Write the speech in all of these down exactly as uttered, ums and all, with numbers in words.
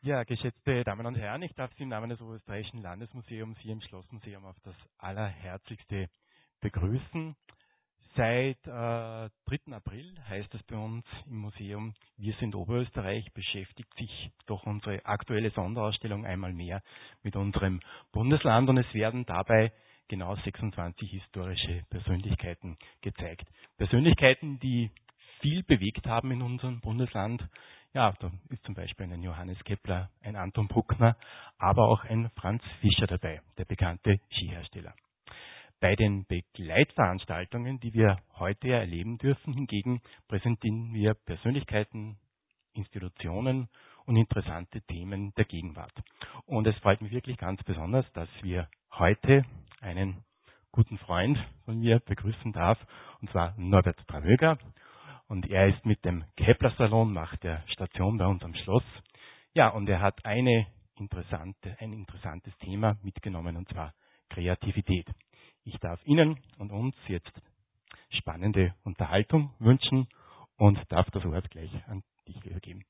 Ja, geschätzte Damen und Herren, ich darf Sie im Namen des Oberösterreichischen Landesmuseums hier im Schlossmuseum auf das Allerherzlichste begrüßen. Seit äh, dritten April heißt es bei uns im Museum, wir sind Oberösterreich, beschäftigt sich doch unsere aktuelle Sonderausstellung einmal mehr mit unserem Bundesland und es werden dabei genau sechsundzwanzig historische Persönlichkeiten gezeigt. Persönlichkeiten, die viel bewegt haben in unserem Bundesland. Ja, da ist zum Beispiel ein Johannes Kepler, ein Anton Bruckner, aber auch ein Franz Fischer dabei, der bekannte Skihersteller. Bei den Begleitveranstaltungen, die wir heute erleben dürfen, hingegen präsentieren wir Persönlichkeiten, Institutionen und interessante Themen der Gegenwart. Und es freut mich wirklich ganz besonders, dass wir heute einen guten Freund von mir begrüßen darf, und zwar Norbert Tramöger. Und er ist mit dem Kepler-Salon, macht der Station bei uns am Schloss. Ja, und er hat eine interessante, ein interessantes Thema mitgenommen, und zwar Kreativität. Ich darf Ihnen und uns jetzt spannende Unterhaltung wünschen und darf das Wort gleich an dich übergeben.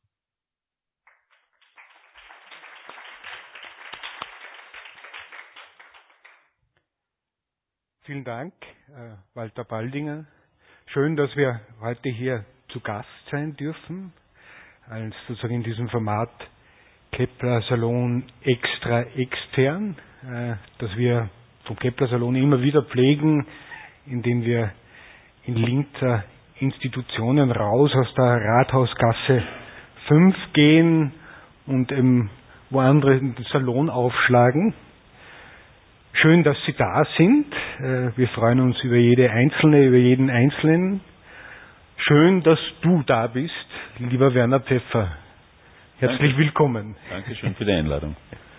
Vielen Dank, äh, Walter Baldinger. Schön, dass wir heute hier zu Gast sein dürfen, als sozusagen in diesem Format Kepler Salon extra extern, äh, das wir vom Kepler Salon immer wieder pflegen, indem wir in Linzer Institutionen raus aus der Rathausgasse fünf gehen und eben wo andere den Salon aufschlagen. Schön, dass Sie da sind. Wir freuen uns über jede Einzelne, über jeden Einzelnen. Schön, dass du da bist, lieber Werner Pfeffer. Herzlich Danke. Willkommen. Dankeschön für die Einladung.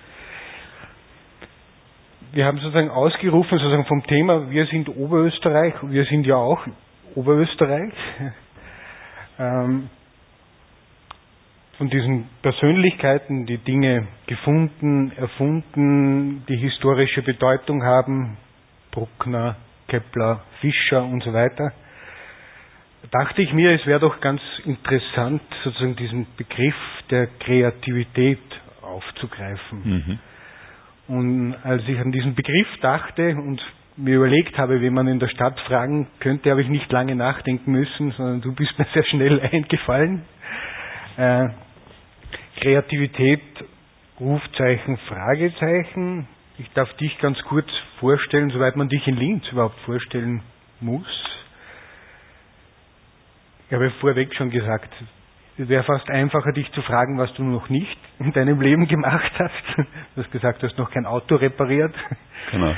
Wir haben sozusagen ausgerufen, sozusagen vom Thema, wir sind Oberösterreich, wir sind ja auch Oberösterreich. Ähm, von diesen Persönlichkeiten, die Dinge gefunden, erfunden, die historische Bedeutung haben, Bruckner, Kepler, Fischer und so weiter, dachte ich mir, es wäre doch ganz interessant, sozusagen diesen Begriff der Kreativität aufzugreifen. Mhm. Und als ich an diesen Begriff dachte und mir überlegt habe, wen man in der Stadt fragen könnte, habe ich nicht lange nachdenken müssen, sondern du bist mir sehr schnell eingefallen. Äh, Kreativität, Rufzeichen, Fragezeichen. Ich darf dich ganz kurz vorstellen, soweit man dich in Linz überhaupt vorstellen muss. Ich habe vorweg schon gesagt, es wäre fast einfacher, dich zu fragen, was du noch nicht in deinem Leben gemacht hast. Du hast gesagt, du hast noch kein Auto repariert. Genau.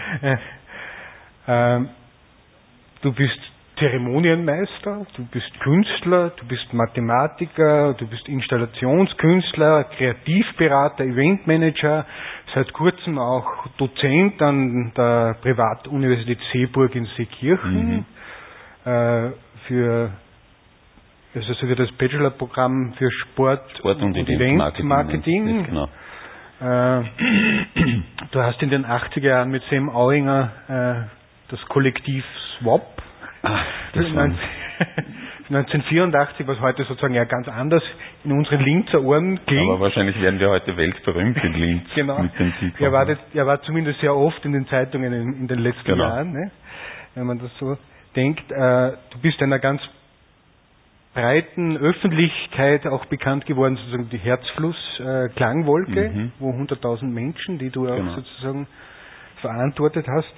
Äh, äh, du bist Zeremonienmeister, du bist Künstler, du bist Mathematiker, du bist Installationskünstler, Kreativberater, Eventmanager, seit kurzem auch Dozent an der Privatuniversität Seeburg in Seekirchen, mhm. äh, für, also für das Bachelorprogramm für Sport, Sport und, und Eventmarketing. Event genau. äh, du hast in den achtziger Jahren mit Sam Auinger äh, das Kollektiv SWAP Ah, das neunzehnhundertvierundachtzig, was heute sozusagen ja ganz anders in unseren Linzer Ohren klingt. Aber wahrscheinlich werden wir heute weltberühmt in Linz. Genau. Mit dem Titel. Er war, das, er war zumindest sehr oft in den Zeitungen in, in den letzten genau. Jahren, ne? Wenn man das so denkt. Äh, du bist einer ganz breiten Öffentlichkeit auch bekannt geworden, sozusagen die Herzfluss äh, Klangwolke, mhm. wo hunderttausend Menschen, die du auch genau. sozusagen verantwortet hast.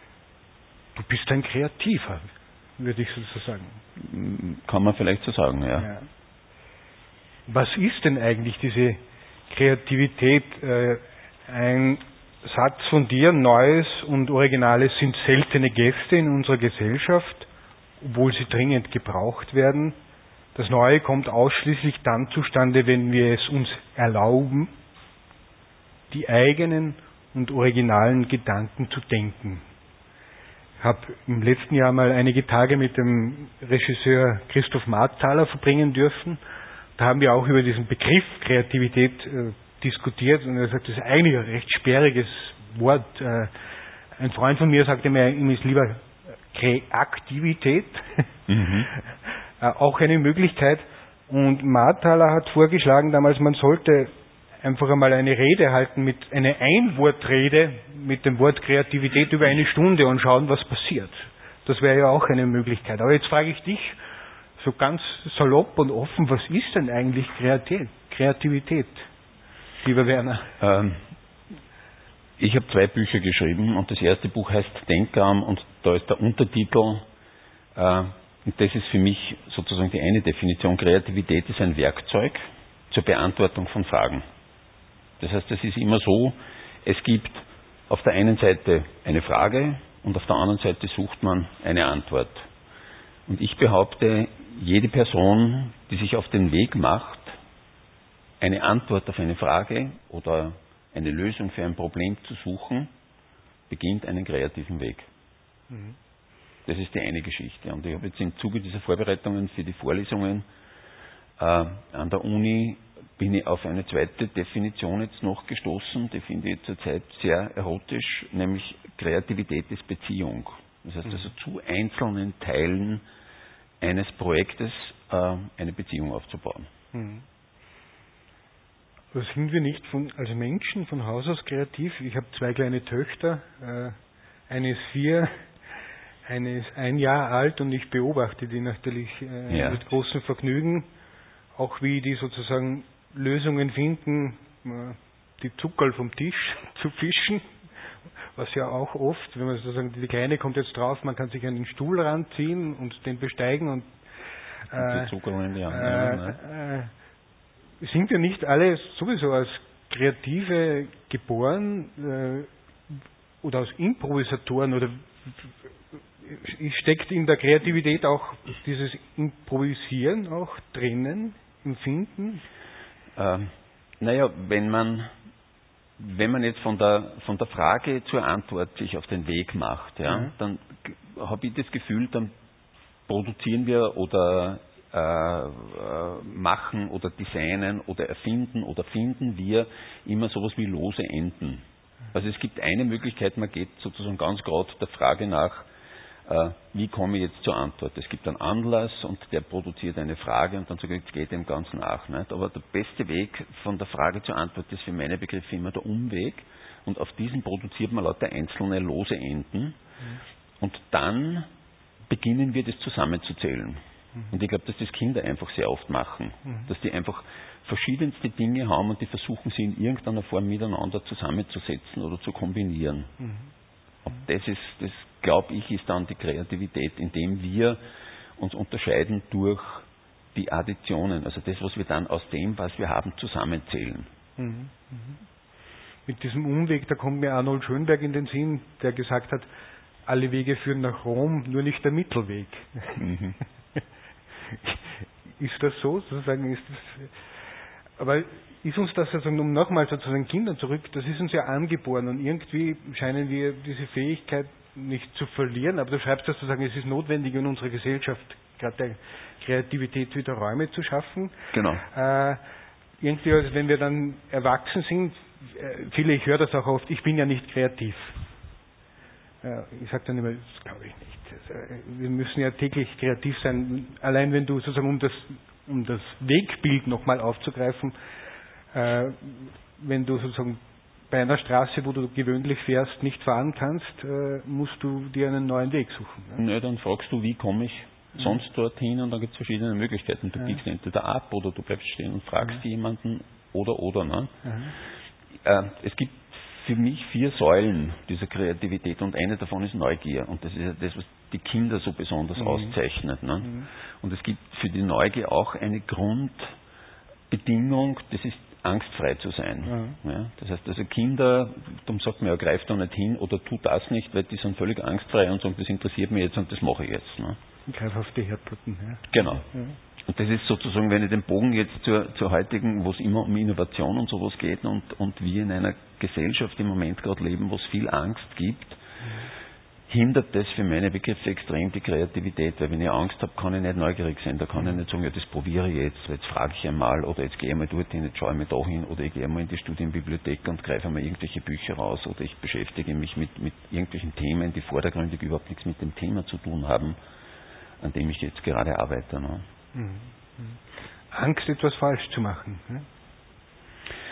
Du bist ein Kreativer, würde ich so sagen. Kann man vielleicht so sagen, ja. ja. Was ist denn eigentlich diese Kreativität? Äh, ein Satz von dir, Neues und Originales sind seltene Gäste in unserer Gesellschaft, obwohl sie dringend gebraucht werden. Das Neue kommt ausschließlich dann zustande, wenn wir es uns erlauben, die eigenen und originalen Gedanken zu denken. Ich habe im letzten Jahr mal einige Tage mit dem Regisseur Christoph Marthaler verbringen dürfen. Da haben wir auch über diesen Begriff Kreativität äh, diskutiert und er sagt, das ist eigentlich ein recht sperriges Wort. Äh, ein Freund von mir sagte mir, ihm ist lieber Kreativität, mhm. äh, auch eine Möglichkeit. Und Marthaler hat vorgeschlagen damals, man sollte einfach einmal eine Rede halten, mit eine Einwortrede mit dem Wort Kreativität über eine Stunde und schauen, was passiert. Das wäre ja auch eine Möglichkeit. Aber jetzt frage ich dich so ganz salopp und offen, was ist denn eigentlich Kreativität, lieber Werner? Ähm, ich habe zwei Bücher geschrieben und das erste Buch heißt Denkarm und da ist der Untertitel, äh, und das ist für mich sozusagen die eine Definition, Kreativität ist ein Werkzeug zur Beantwortung von Fragen. Das heißt, es ist immer so, es gibt auf der einen Seite eine Frage und auf der anderen Seite sucht man eine Antwort. Und ich behaupte, jede Person, die sich auf den Weg macht, eine Antwort auf eine Frage oder eine Lösung für ein Problem zu suchen, beginnt einen kreativen Weg. Mhm. Das ist die eine Geschichte. Und ich habe jetzt im Zuge dieser Vorbereitungen für die Vorlesungen äh, an der Uni bin ich auf eine zweite Definition jetzt noch gestoßen, die finde ich zurzeit sehr erotisch, nämlich Kreativität ist Beziehung. Das heißt also zu einzelnen Teilen eines Projektes äh, eine Beziehung aufzubauen. Mhm. Sind wir nicht von, als Menschen von Haus aus kreativ? Ich habe zwei kleine Töchter, äh, eine ist vier, eine ist ein Jahr alt und ich beobachte die natürlich äh, ja. mit großem Vergnügen, auch wie die sozusagen Lösungen finden, äh, die Zuckerl vom Tisch zu fischen, was ja auch oft, wenn man sozusagen, die Kleine kommt jetzt drauf, man kann sich an den Stuhl ranziehen und den besteigen und äh, die Zuckerl in die Hand äh, nehmen, äh, sind wir nicht alle sowieso als Kreative geboren äh, oder als Improvisatoren oder steckt in der Kreativität auch dieses Improvisieren auch drinnen, Empfinden? Ähm, naja, wenn man wenn man jetzt von der von der Frage zur Antwort sich auf den Weg macht, ja, mhm. dann habe ich das Gefühl, dann produzieren wir oder äh, machen oder designen oder erfinden oder finden wir immer sowas wie lose Enden. Also es gibt eine Möglichkeit, man geht sozusagen ganz gerade der Frage nach, äh, wie komme ich jetzt zur Antwort. Es gibt einen Anlass und der produziert eine Frage und dann geht es dem Ganzen nach. Nicht? Aber der beste Weg von der Frage zur Antwort ist für meine Begriffe immer der Umweg und auf diesen produziert man lauter einzelne lose Enden mhm. und dann beginnen wir das zusammenzuzählen. Und ich glaube, dass das Kinder einfach sehr oft machen. Mhm. Dass die einfach verschiedenste Dinge haben und die versuchen, sie in irgendeiner Form miteinander zusammenzusetzen oder zu kombinieren. Mhm. Und das ist, das glaube ich, ist dann die Kreativität, indem wir uns unterscheiden durch die Additionen, also das, was wir dann aus dem, was wir haben, zusammenzählen. Mhm. Mhm. Mit diesem Umweg, da kommt mir Arnold Schönberg in den Sinn, der gesagt hat, alle Wege führen nach Rom, nur nicht der Mittelweg. Mhm. Ist das so? Sozusagen ist das, aber ist uns das, also um nochmal sozusagen Kindern zurück, das ist uns ja angeboren und irgendwie scheinen wir diese Fähigkeit nicht zu verlieren, aber du schreibst das sozusagen, es ist notwendig in unserer Gesellschaft, gerade der Kreativität wieder Räume zu schaffen. Genau. Äh, irgendwie, also wenn wir dann erwachsen sind, viele, ich höre das auch oft, ich bin ja nicht kreativ. Ja, ich sage dann immer, das glaube ich nicht. Wir müssen ja täglich kreativ sein. Allein wenn du sozusagen, um das, um das Wegbild nochmal aufzugreifen, äh, wenn du sozusagen bei einer Straße, wo du gewöhnlich fährst, nicht fahren kannst, äh, musst du dir einen neuen Weg suchen. Ne? Ja, dann fragst du, wie komme ich sonst ja. dorthin und dann gibt es verschiedene Möglichkeiten. Du ja. biegst entweder ab oder du bleibst stehen und fragst ja. jemanden oder oder. Ne? Ja. Äh, es gibt für mich vier Säulen dieser Kreativität und eine davon ist Neugier und das ist ja das, was die Kinder so besonders mhm. auszeichnet. Ne? Mhm. Und es gibt für die Neugier auch eine Grundbedingung, das ist angstfrei zu sein. Mhm. Ja? Das heißt also Kinder, darum sagt man ja, greif da nicht hin oder tu das nicht, weil die sind völlig angstfrei und sagen, das interessiert mich jetzt und das mache ich jetzt. Ne? Greif auf die Herdplatten. Ja. Genau. Ja. Und das ist sozusagen, wenn ich den Bogen jetzt zur, zur heutigen, wo es immer um Innovation und sowas geht und, und wir in einer Gesellschaft im Moment gerade leben, wo es viel Angst gibt, mhm. hindert das für meine Begriffe extrem die Kreativität, weil wenn ich Angst habe, kann ich nicht neugierig sein, da kann ich nicht sagen, ja das probiere ich jetzt, jetzt frage ich einmal oder jetzt gehe ich mal dorthin, jetzt schaue ich mal da hin oder ich gehe einmal in die Studienbibliothek und greife einmal irgendwelche Bücher raus oder ich beschäftige mich mit, mit irgendwelchen Themen, die vordergründig überhaupt nichts mit dem Thema zu tun haben, an dem ich jetzt gerade arbeite. Ne? Mhm. Angst, etwas falsch zu machen. Ne?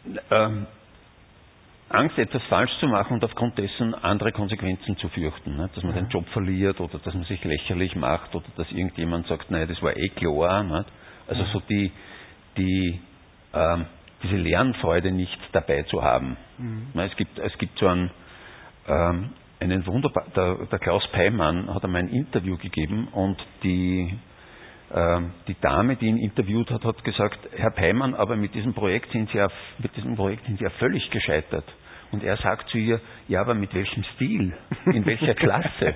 ähm, Angst, etwas falsch zu machen und aufgrund dessen andere Konsequenzen zu fürchten. Ne? Dass man ja. den Job verliert oder dass man sich lächerlich macht oder dass irgendjemand sagt, naja, das war eh klar. Ne? Also ja. so die, die, ähm, diese Lernfreude nicht dabei zu haben. Mhm. Ne? Es gibt, es gibt so einen, ähm, einen wunderbar, der, der Klaus Peimann hat einmal ein Interview gegeben und die, ähm, die Dame, die ihn interviewt hat, hat gesagt, Herr Peimann, aber mit diesem Projekt sind Sie ja, mit diesem Projekt sind Sie ja völlig gescheitert. Und er sagt zu ihr, ja, aber mit welchem Stil? In welcher Klasse?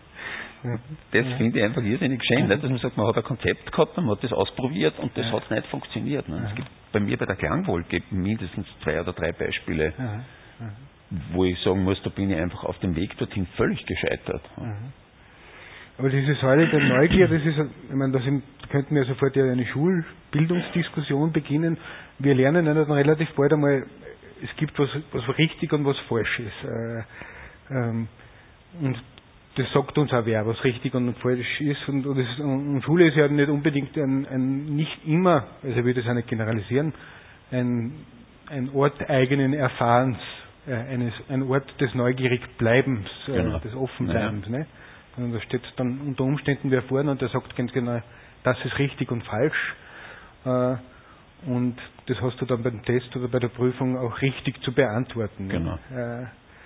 Das ja. finde ich einfach irrsinnig schön, ne? Dass man sagt, man hat ein Konzept gehabt, man hat das ausprobiert und das ja. hat nicht funktioniert. Ne? Ja. Es gibt bei mir bei der Klangwolke mindestens zwei oder drei Beispiele, ja. Ja. wo ich sagen muss, da bin ich einfach auf dem Weg dorthin völlig gescheitert. Ja. Aber diese Säule der Neugier, das ist, ich meine, da sind, könnten wir sofort ja eine Schulbildungsdiskussion beginnen. Wir lernen ja dann relativ bald einmal, es gibt was, was richtig und was falsch ist. Äh, ähm, und das sagt uns auch wer, was richtig und falsch ist. Und, und, das, und Schule ist ja nicht unbedingt ein, ein nicht immer, also ich will das auch nicht generalisieren, ein, ein Ort eigenen Erfahrens, äh, eines, ein Ort des Neugierig-Bleibens, äh, genau. des Offenbleibens. Ja. Ne? Und da steht dann unter Umständen wer vorne und der sagt ganz genau, das ist richtig und falsch. Äh, und das hast du dann beim Test oder bei der Prüfung auch richtig zu beantworten. Genau. Äh,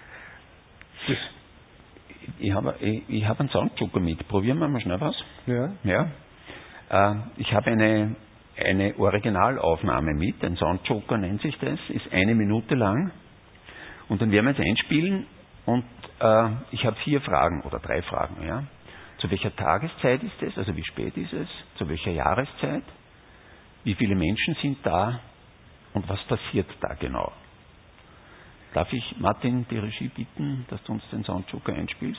das ich habe ich, ich hab einen Soundjoker mit. Probieren wir mal schnell was. Ja. ja. Äh, ich habe eine, eine Originalaufnahme mit. Ein Soundjoker nennt sich das. Ist eine Minute lang. Und dann werden wir es einspielen. Und äh, ich habe vier Fragen oder drei Fragen. Ja. Zu welcher Tageszeit ist es? Also wie spät ist es? Zu welcher Jahreszeit? Wie viele Menschen sind da? Und was passiert da genau? Darf ich, Martin, die Regie bitten, dass du uns den Soundjoker einspielst?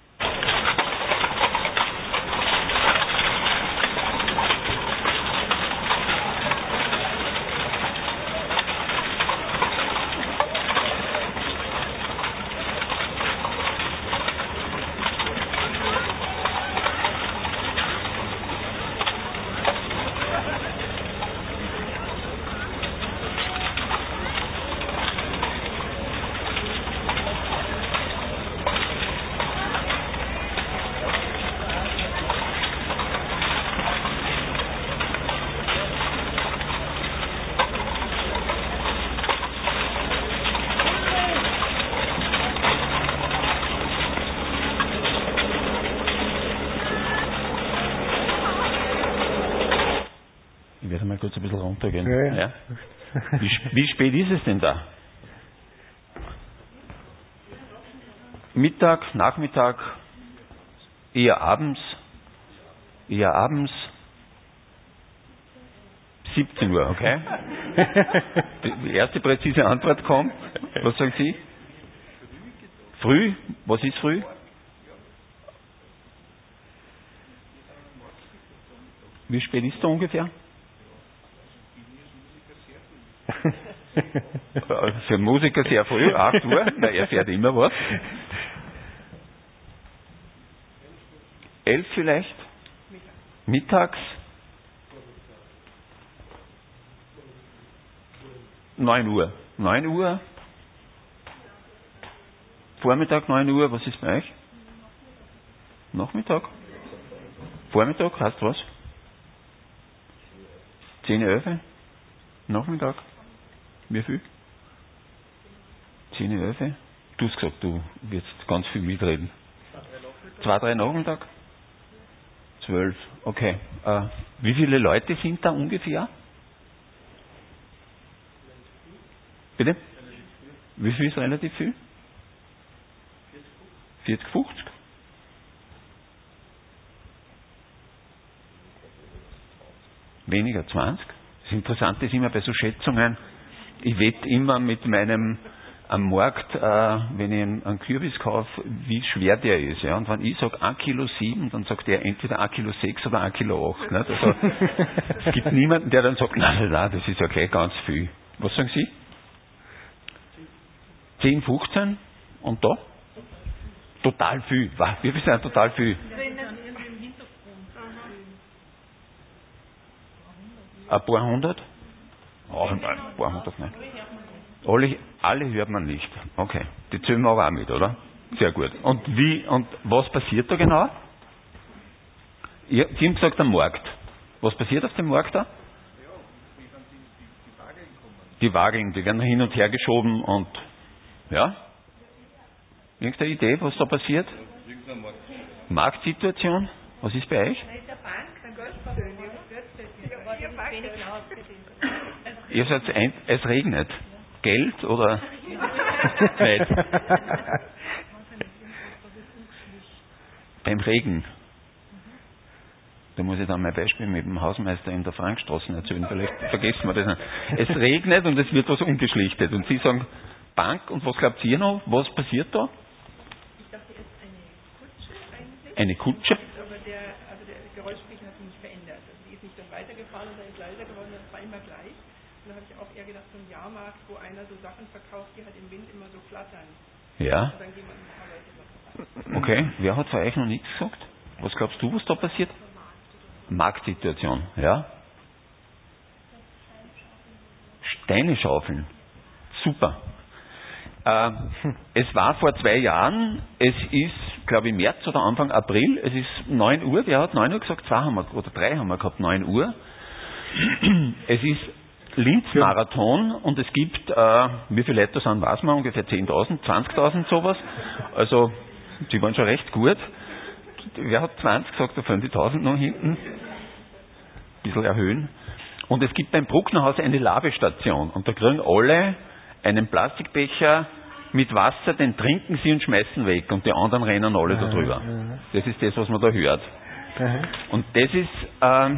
Ich werde mal kurz ein bisschen runtergehen. Ja, ja. Ja. Wie, wie spät ist es denn da? Mittag, Nachmittag, eher abends, eher abends, siebzehn Uhr, okay? Die erste präzise Antwort kommt. Was sagen Sie? Früh? Was ist früh? Wie spät ist da ungefähr? Für Musiker sehr früh, acht Uhr, na, er fährt immer was. elf vielleicht? Mittags? neun Uhr. neun Uhr? Vormittag neun Uhr, was ist bei euch? Nachmittag? Vormittag heißt was? zehn, elf? Nachmittag? Wie viel? zehn, elf? Du hast gesagt, du wirst ganz viel mitreden. zwei, drei Nachmittag? zwölf, okay. Äh, wie viele Leute sind da ungefähr? Bitte? Wie viel ist relativ viel? vierzig, fünfzig? Weniger, zwanzig? Das Interessante ist immer bei so Schätzungen, ich wette immer mit meinem am Markt, äh, wenn ich einen, einen Kürbis kaufe, wie schwer der ist. Ja? Und wenn ich sage ein Kilo sieben, dann sagt der entweder ein Kilo sechs oder ein Kilo acht. Nicht? Also, es gibt niemanden, der dann sagt, nein, nein, nein, das ist ja gleich ganz viel. Was sagen Sie? zehn, fünfzehn? Und da? Total viel. Wie viel sind total viel? Ein paar hundert? Ach, nein, ein paar hundert nicht. Alle, alle hört man nicht. Okay. Die zählen wir aber auch mit, oder? Sehr gut. Und wie, und was passiert da genau? Ja, Sie haben gesagt, am Markt. Was passiert auf dem Markt da? Die Wageln, die werden hin und her geschoben und, ja? Irgendeine Idee, was da passiert? Marktsituation? Was ist bei euch? Ihr seid ein, es regnet. Geld oder Zeit? Beim Regen. Da muss ich dann mein Beispiel mit dem Hausmeister in der Frankstraße erzählen. Vielleicht vergessen wir das nicht. Es regnet und es wird was umgeschlichtet. Und Sie sagen Bank und was glaubt ihr noch? Was passiert da? Ich dachte erst Eine eine Kutsche eigentlich. Kutsche? Aber der, also der Geräuschpegel hat sich nicht verändert. Also die ist nicht dann weitergefahren und dann ist leiser geworden, das war immer gleich. Und da habe ich auch eher gedacht, so ein Jahrmarkt, wo einer so Sachen verkauft, die halt im Wind immer so flattern. Ja. Und dann gehen wir ein paar Leute noch rein. Okay. Wer hat von euch noch nichts gesagt? Was glaubst du, was da passiert? Marktsituation, ja? Steine schaufeln. Super. Äh, es war vor zwei Jahren, es ist, glaube ich, März oder Anfang April, es ist neun Uhr, wer hat neun Uhr gesagt? Zwei haben wir, oder drei haben wir gehabt, neun Uhr. Es ist Linz-Marathon und es gibt, äh, wie viele Leute sind, weiß man, ungefähr zehntausend, zwanzigtausend sowas. Also, die waren schon recht gut. Wer hat zwanzig gesagt, da fallen die tausend noch hinten. Ein bisschen erhöhen. Und es gibt beim Brucknerhaus eine Labestation. Und da kriegen alle einen Plastikbecher mit Wasser, den trinken sie und schmeißen weg. Und die anderen rennen alle da drüber. Das ist das, was man da hört. Und das ist, ähm,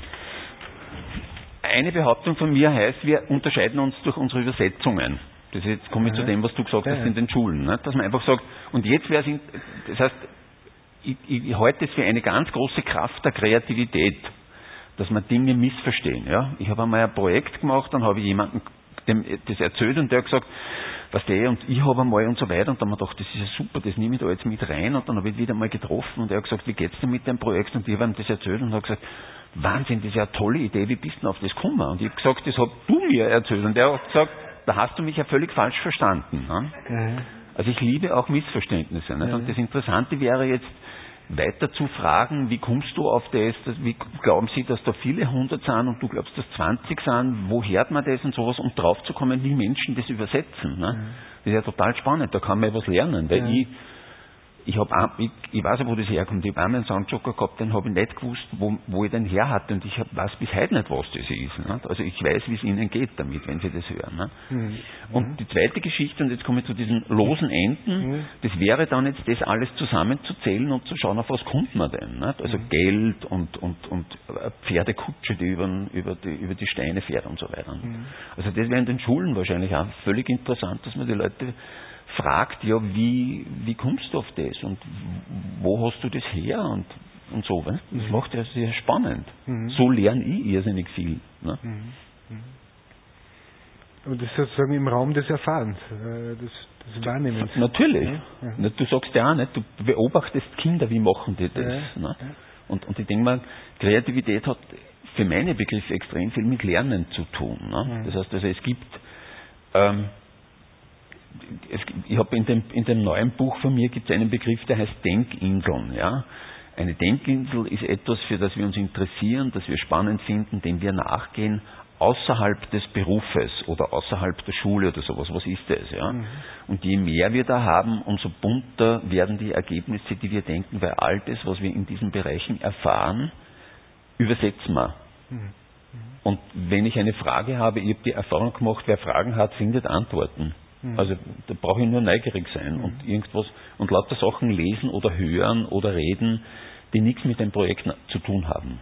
eine Behauptung von mir heißt, wir unterscheiden uns durch unsere Übersetzungen. Das ist, jetzt komme ich zu dem, was du gesagt hast in den Schulen. Ne? Dass man einfach sagt, und jetzt wäre es, das heißt, Ich, ich halte es für eine ganz große Kraft der Kreativität, dass man Dinge missverstehen. Ja? Ich habe einmal ein Projekt gemacht, dann habe ich jemandem dem das erzählt und der hat gesagt, was der und ich habe einmal und so weiter und dann habe ich gedacht, das ist ja super, das nehme ich da jetzt mit rein und dann habe ich ihn wieder mal getroffen und er hat gesagt, wie geht's denn mit dem Projekt und ich habe ihm das erzählt und habe gesagt, Wahnsinn, das ist ja eine tolle Idee, wie bist du denn auf das gekommen? Und ich habe gesagt, das hast du mir erzählt und der hat gesagt, da hast du mich ja völlig falsch verstanden. Ne? Mhm. Also ich liebe auch Missverständnisse. Nicht? Und das Interessante wäre jetzt, weiter zu fragen, wie kommst du auf das, das, wie glauben Sie, dass da viele hundert sind und du glaubst, dass zwanzig sind, wo hört man das und sowas, um drauf zu kommen, wie Menschen das übersetzen. Ne? Mhm. Das ist ja total spannend, da kann man ja was lernen, weil ja. ich Ich, hab, ich, ich weiß ja, wo das herkommt. Ich habe einmal einen Soundjoker gehabt, den habe ich nicht gewusst, wo, wo ich den her hatte. Und ich hab, weiß bis heute nicht, was das ist. Nicht? Also ich weiß, wie es Ihnen geht damit, wenn Sie das hören. Nicht? Mhm. Und die zweite Geschichte, und jetzt komme ich zu diesen losen Enden, mhm. das wäre dann jetzt das alles zusammenzuzählen und zu schauen, auf was kommt man denn. Nicht? Also mhm. Geld und, und, und Pferdekutsche, die über, über, die über die Steine fährt und so weiter. Mhm. Also das wäre in den Schulen wahrscheinlich auch völlig interessant, dass man die Leute fragt, ja, wie, wie kommst du auf das und wo hast du das her und, und so. Ne? Das mhm. macht ja sehr spannend. Mhm. So lerne ich irrsinnig viel. Ne? Mhm. Und das ist sozusagen im Raum des Erfahrens, des, des Wahrnehmens. Natürlich. Ja. Ja. Du sagst ja auch nicht, du beobachtest Kinder, wie machen die das. Ja. Ne? Ja. Und, und ich denke mal, Kreativität hat für meine Begriffe extrem viel mit Lernen zu tun. Ne? Mhm. Das heißt, also es gibt ähm, Es, ich habe in dem, in dem neuen Buch von mir gibt es einen Begriff, der heißt Denkinseln. Ja? Eine Denkinsel ist etwas, für das wir uns interessieren, das wir spannend finden, dem wir nachgehen, außerhalb des Berufes oder außerhalb der Schule oder sowas. Was ist das? Ja? Mhm. Und je mehr wir da haben, umso bunter werden die Ergebnisse, die wir denken, weil all das, was wir in diesen Bereichen erfahren, übersetzen wir. Mhm. Und wenn ich eine Frage habe, ich habe die Erfahrung gemacht, wer Fragen hat, findet Antworten. Also da brauche ich nur neugierig sein und irgendwas und lauter Sachen lesen oder hören oder reden, die nichts mit dem Projekt zu tun haben.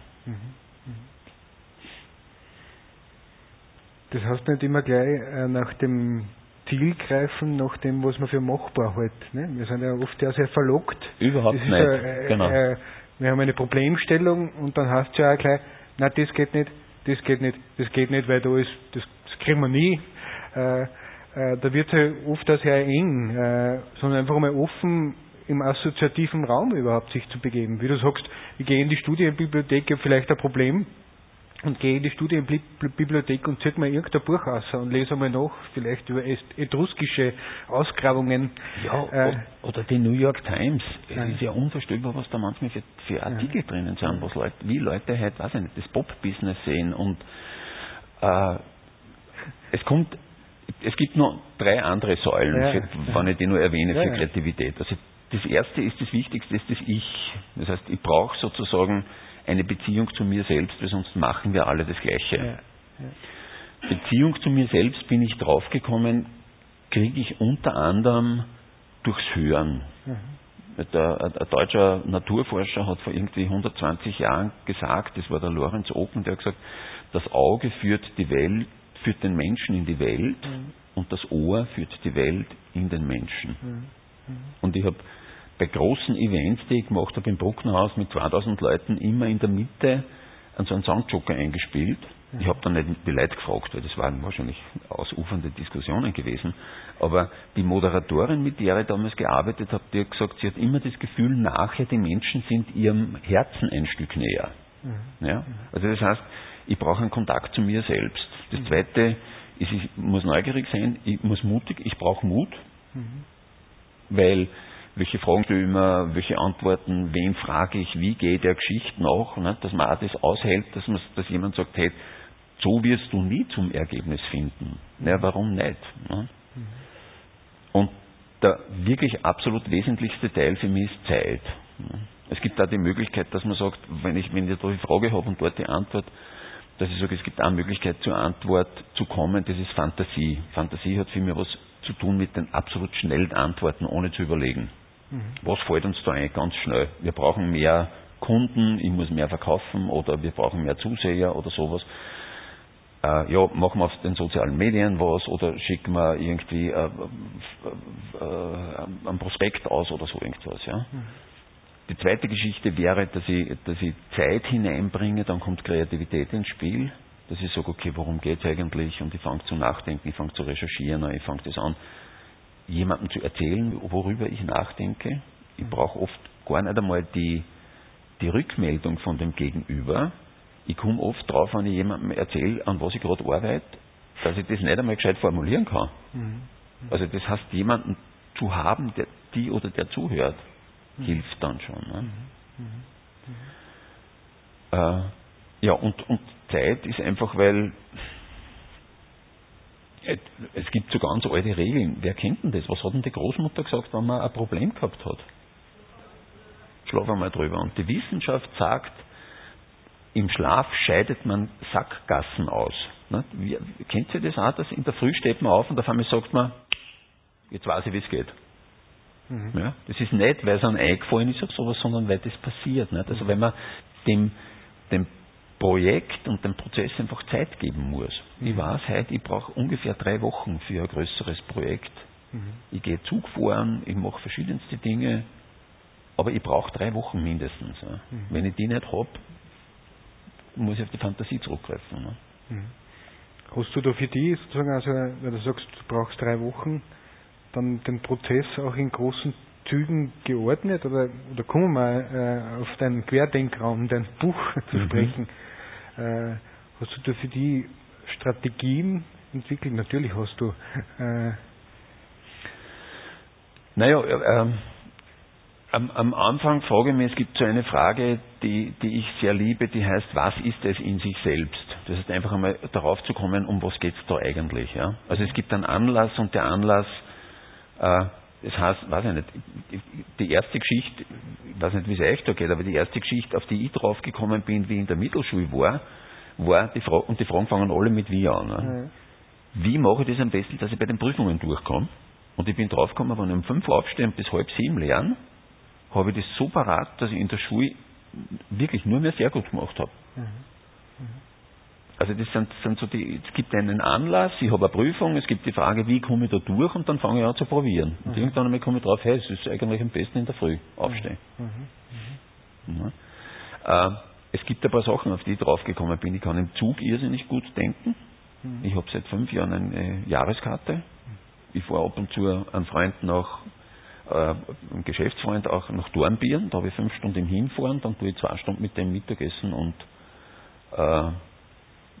Das heißt nicht immer gleich nach dem Ziel greifen, nach dem, was man für machbar hält. Ne? Wir sind ja oft ja sehr verlockt. Überhaupt nicht. Äh, genau. Äh, wir haben eine Problemstellung und dann heißt es ja auch gleich, nein, das geht nicht, das geht nicht, das geht nicht, weil da ist, das, das kriegen wir nie. Äh, Da wird es ja oft auch sehr eng, äh, sondern einfach mal offen im assoziativen Raum überhaupt sich zu begeben. Wie du sagst, ich gehe in die Studienbibliothek, ich habe vielleicht ein Problem und gehe in die Studienbibliothek und ziehe mir irgendein Buch raus und lese einmal nach, vielleicht über etruskische Ausgrabungen. Ja, äh, oder die New York Times. Es ja. ist ja unvorstellbar, was da manchmal für, für Artikel ja. drinnen sind, was Leute, wie Leute halt, weiß ich nicht, das Pop-Business sehen. Und äh, es kommt, es gibt noch drei andere Säulen, ja. für, ja. wenn ich die nur erwähne, ja, für ja. Kreativität. Also das erste ist das Wichtigste, ist das Ich. Das heißt, ich brauche sozusagen eine Beziehung zu mir selbst, weil sonst machen wir alle das Gleiche. Ja, ja. Beziehung zu mir selbst bin ich draufgekommen, kriege ich unter anderem durchs Hören. Mhm. Der, ein, ein deutscher Naturforscher hat vor irgendwie hundertzwanzig Jahren gesagt, das war der Lorenz Oken, der hat gesagt, das Auge führt die Welt, führt den Menschen in die Welt mhm. und das Ohr führt die Welt in den Menschen. Mhm. Mhm. Und ich habe bei großen Events, die ich gemacht habe im Brucknerhaus mit zweitausend Leuten, immer in der Mitte an so einen Soundjoker eingespielt. Mhm. Ich habe dann nicht die Leute gefragt, weil das waren wahrscheinlich ausufernde Diskussionen gewesen. Aber die Moderatorin, mit der ich damals gearbeitet habe, die hat gesagt, sie hat immer das Gefühl, nachher die Menschen sind ihrem Herzen ein Stück näher. Mhm. Ja? Also das heißt, ich brauche einen Kontakt zu mir selbst. Das mhm. Zweite ist, ich muss neugierig sein, ich muss mutig, ich brauche Mut, mhm. weil welche Fragen stelle ich mir, welche Antworten, wen frage ich, wie gehe ich der Geschichte nach, ne? Dass man auch das aushält, dass, man, dass jemand sagt, hey, so wirst du nie zum Ergebnis finden. Mhm. Ja, warum nicht? Ne? Mhm. Und der wirklich absolut wesentlichste Teil für mich ist Zeit. Ne? Es gibt da die Möglichkeit, dass man sagt, wenn ich, wenn ich da die Frage habe und dort die Antwort, dass ich sage, es gibt eine Möglichkeit zur Antwort zu kommen, das ist Fantasie. Fantasie hat für mich was zu tun mit den absolut schnellen Antworten, ohne zu überlegen. Mhm. Was fällt uns da ein? Ganz schnell. Wir brauchen mehr Kunden, ich muss mehr verkaufen oder wir brauchen mehr Zuseher oder sowas. Äh, ja, machen wir auf den sozialen Medien was oder schicken wir irgendwie äh, äh, äh, einen Prospekt aus oder so irgendwas. Ja? Mhm. Die zweite Geschichte wäre, dass ich, dass ich Zeit hineinbringe, dann kommt Kreativität ins Spiel, dass ich sage, okay, worum geht es eigentlich? Und ich fange zu nachdenken, ich fange zu recherchieren, ich fange das an, jemandem zu erzählen, worüber ich nachdenke. Ich brauche oft gar nicht einmal die, die Rückmeldung von dem Gegenüber. Ich komme oft drauf, wenn ich jemandem erzähle, an was ich gerade arbeite, dass ich das nicht einmal gescheit formulieren kann. Mhm. Also das heißt, jemanden zu haben, der die oder der zuhört, hilft dann schon. Ne? Mhm. Mhm. Äh, ja, und, und Zeit ist einfach, weil es gibt so ganz alte Regeln. Wer kennt denn das? Was hat denn die Großmutter gesagt, wenn man ein Problem gehabt hat? Schlaf einmal drüber. Und die Wissenschaft sagt, im Schlaf scheidet man Sackgassen aus. Ne? Wie, kennt ihr das auch, dass in der Früh steht man auf und auf einmal sagt man, jetzt weiß ich, wie es geht. Mhm. Ja, das ist nicht, weil es einem eingefallen ist oder sowas, sondern weil das passiert. Nicht? Also wenn man dem, dem Projekt und dem Prozess einfach Zeit geben muss. Mhm. Ich weiß heute, ich brauche ungefähr drei Wochen für ein größeres Projekt. Mhm. Ich gehe Zug fahren, ich mache verschiedenste Dinge, aber ich brauche drei Wochen mindestens. Ja. Mhm. Wenn ich die nicht habe, muss ich auf die Fantasie zurückgreifen. Ne? Mhm. Hast du da für die sozusagen, also wenn du sagst, du brauchst drei Wochen, dann den Prozess auch in großen Zügen geordnet? Oder, oder kommen wir mal äh, auf deinen Querdenkraum, dein Buch zu sprechen. Mhm. Äh, hast du da für die Strategien entwickelt? Natürlich hast du. Äh, naja, äh, am, am Anfang frage ich mich, es gibt so eine Frage, die, die ich sehr liebe, die heißt, was ist es in sich selbst? Das heißt, einfach einmal darauf zu kommen, um was geht es da eigentlich? Ja? Also es gibt einen Anlass und der Anlass, äh, das heißt, weiß ich nicht, die erste Geschichte, ich weiß nicht, wie es euch da geht, aber die erste Geschichte, auf die ich drauf gekommen bin, wie ich in der Mittelschule war, war die Frage, und die Fragen fangen alle mit wie an. Ne? Mhm. Wie mache ich das am besten, dass ich bei den Prüfungen durchkomme? Und ich bin draufgekommen, wenn ich um fünf Uhr aufstehe und bis halb sieben lerne, habe ich das so parat, dass ich in der Schule wirklich nur mehr sehr gut gemacht habe. Mhm. Mhm. Also das sind, sind so die, es gibt einen Anlass, ich habe eine Prüfung, es gibt die Frage, wie komme ich da durch und dann fange ich an zu probieren. Und mhm. irgendwann einmal komme ich drauf, hey, es ist eigentlich am besten in der Früh aufstehen. Mhm. Mhm. Ja. Äh, es gibt ein paar Sachen, auf die ich drauf gekommen bin. Ich kann im Zug irrsinnig gut denken. Mhm. Ich habe seit fünf Jahren eine Jahreskarte. Ich fahre ab und zu einen Freund nach, äh, einen Geschäftsfreund auch nach Dornbirn, da habe ich fünf Stunden im Hinfahren, dann tue ich zwei Stunden mit dem Mittagessen und äh,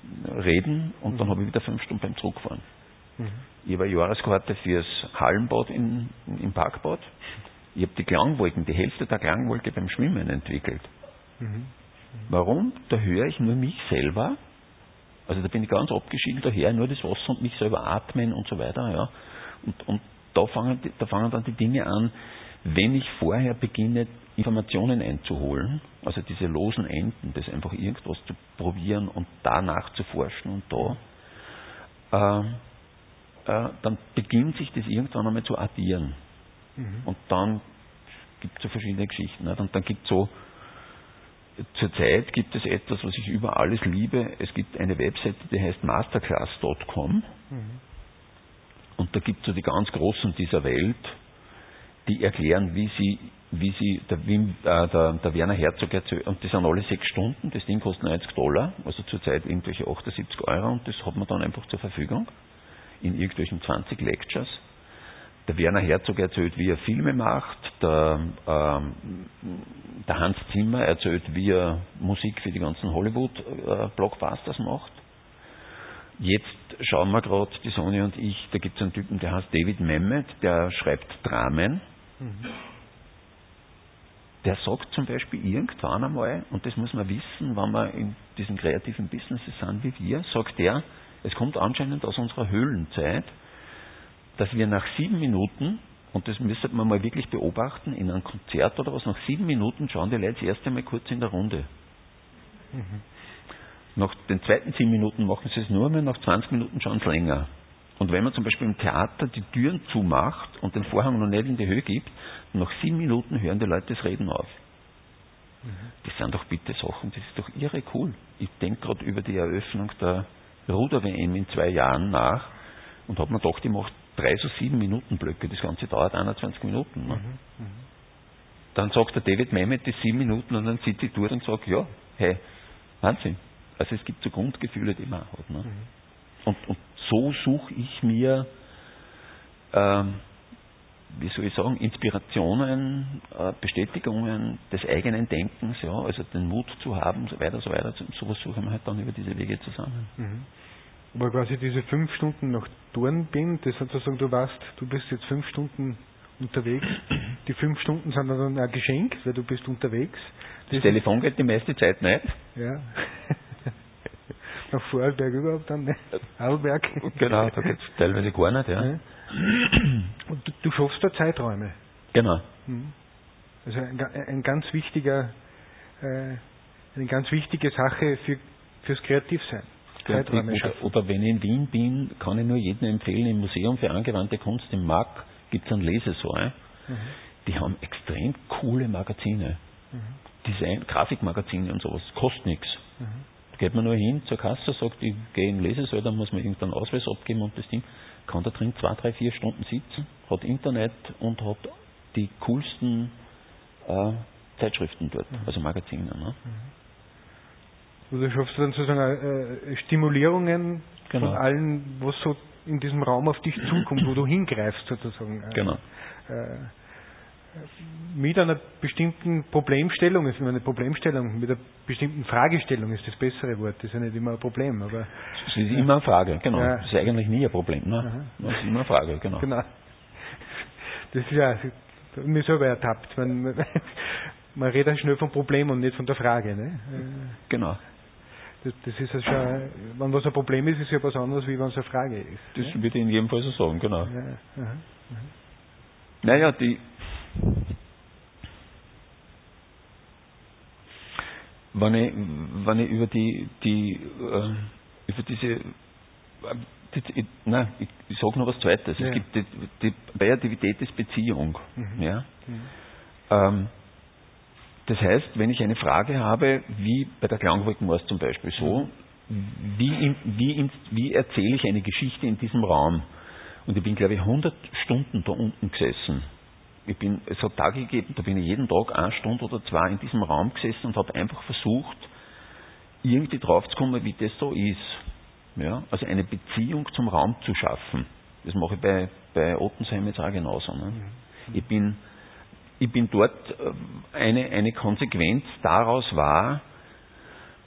reden und mhm. dann habe ich wieder fünf Stunden beim Zurückfahren. Mhm. Ich habe eine Jahreskarte fürs Hallenbad in, im Parkbad. Ich habe die Klangwolken, die Hälfte der Klangwolke beim Schwimmen entwickelt. Mhm. Mhm. Warum? Da höre ich nur mich selber. Also da bin ich ganz abgeschieden, da höre ich nur das Wasser und mich selber atmen und so weiter. Ja. Und, und da, fangen, da fangen dann die Dinge an, wenn ich vorher beginne, Informationen einzuholen, also diese losen Enden, das einfach irgendwas zu probieren und danach zu forschen und da, äh, äh, dann beginnt sich das irgendwann einmal zu addieren. Mhm. Und dann gibt es so verschiedene Geschichten. Nicht? Und dann gibt es so, zurzeit gibt es etwas, was ich über alles liebe. Es gibt eine Webseite, die heißt masterclass Punkt com. Mhm. Und da gibt es so die ganz Großen dieser Welt, die erklären, wie sie, wie sie der, Wim, äh, der, der Werner Herzog erzählt, und die sind alle sechs Stunden, das Ding kostet neunzig Dollar, also zurzeit irgendwelche achtundsiebzig Euro, und das hat man dann einfach zur Verfügung in irgendwelchen zwanzig Lectures. Der Werner Herzog erzählt, wie er Filme macht, der, ähm, der Hans Zimmer erzählt, wie er Musik für die ganzen Hollywood-Blockbusters macht. Jetzt schauen wir gerade, die Sonja und ich, da gibt es einen Typen, der heißt David Mamet, der schreibt Dramen. Mhm. Der sagt zum Beispiel irgendwann einmal, und das muss man wissen, wenn wir in diesen kreativen Businesses sind wie wir, sagt er, es kommt anscheinend aus unserer Höhlenzeit, dass wir nach sieben Minuten, und das müsste man mal wirklich beobachten, in einem Konzert oder was, nach sieben Minuten schauen die Leute das erste Mal kurz in der Runde. Mhm. Nach den zweiten zehn Minuten machen sie es nur mehr, nach zwanzig Minuten schauen sie länger. Und wenn man zum Beispiel im Theater die Türen zumacht und den Vorhang noch nicht in die Höhe gibt, nach sieben Minuten hören die Leute das Reden auf. Mhm. Das sind doch bitte Sachen, das ist doch irre cool. Ich denke gerade über die Eröffnung der Ruder-W M in zwei Jahren nach und habe mir gedacht, ich mache drei so sieben Minuten Blöcke, das Ganze dauert einundzwanzig Minuten. Ne? Mhm. Mhm. Dann sagt der David Mamet die sieben Minuten und dann sitze ich dort und sage, ja, hey, Wahnsinn. Also es gibt so Grundgefühle, die man hat. Ne? Mhm. Und, und so suche ich mir, ähm, wie soll ich sagen, Inspirationen, äh, Bestätigungen des eigenen Denkens, ja, also den Mut zu haben, so weiter, so weiter. Sowas suche ich mir halt dann über diese Wege zusammen. Mhm. Aber quasi diese fünf Stunden nach Turn bin, das sozusagen, du weißt, du bist jetzt fünf Stunden unterwegs. Die fünf Stunden sind dann ein Geschenk, weil du bist unterwegs. Das, das Telefon geht die meiste Zeit nicht. Ja. Nach Vorarlberg überhaupt dann, ne? Arlberg. Genau, da geht es teilweise gar nicht, ja. ja. Und du, du schaffst da Zeiträume. Genau. Also ein, ein ganz wichtiger, äh, eine ganz wichtige Sache für, fürs Kreativsein. Zeiträume oder, schaffen. Oder wenn ich in Wien bin, kann ich nur jedem empfehlen, im Museum für angewandte Kunst im M A G gibt es einen Lesesaal. Mhm. Die haben extrem coole Magazine. Mhm. Design, Grafikmagazine und sowas. Kostet nichts. Mhm. Da geht man nur hin zur Kasse, sagt, ich gehe in den Lesesaal, dann muss man irgendeinen Ausweis abgeben und das Ding kann da drin zwei, drei, vier Stunden sitzen, hat Internet und hat die coolsten äh, Zeitschriften dort, mhm. also Magazine. Ne? Mhm. Du schaffst dann sozusagen äh, Stimulierungen genau. von allen, was so in diesem Raum auf dich zukommt, wo du hingreifst sozusagen. Äh, genau. Äh, mit einer bestimmten Problemstellung, also eine Problemstellung, mit einer bestimmten Fragestellung ist das bessere Wort, das ist ja nicht immer ein Problem, aber... Es ist immer eine Frage, genau. Ja. Das ist eigentlich nie ein Problem, ne? Das ist immer eine Frage, genau. Genau. Das ist ja, mir selber ertappt, man, man redet schnell vom Problem und nicht von der Frage, ne? Genau. Das, das ist ja schon, wenn was ein Problem ist, ist ja was anderes, wie wenn es eine Frage ist. Das ne? würde ich in jedem Fall so sagen, genau. Ja. Aha. Aha. Naja, die wenn ich, wenn ich über die, die äh, über diese die, ich, nein, ich, ich sage noch was Zweites. Ja. Es gibt die, die Kreativität ist Beziehung. Mhm. Ja? Mhm. Ähm, das heißt, wenn ich eine Frage habe, wie bei der Klangwolkenmaus zum Beispiel, so, wie, in, wie, in, wie erzähle ich eine Geschichte in diesem Raum? Und ich bin, glaube ich, hundert Stunden da unten gesessen. Ich bin, es hat Tage gegeben, da bin ich jeden Tag eine Stunde oder zwei in diesem Raum gesessen und habe einfach versucht, irgendwie drauf zu kommen, wie das so ist. Ja? Also eine Beziehung zum Raum zu schaffen. Das mache ich bei, bei Ottensheim jetzt auch genauso. Ne? Mhm. Ich bin, ich bin dort, eine, eine Konsequenz daraus war,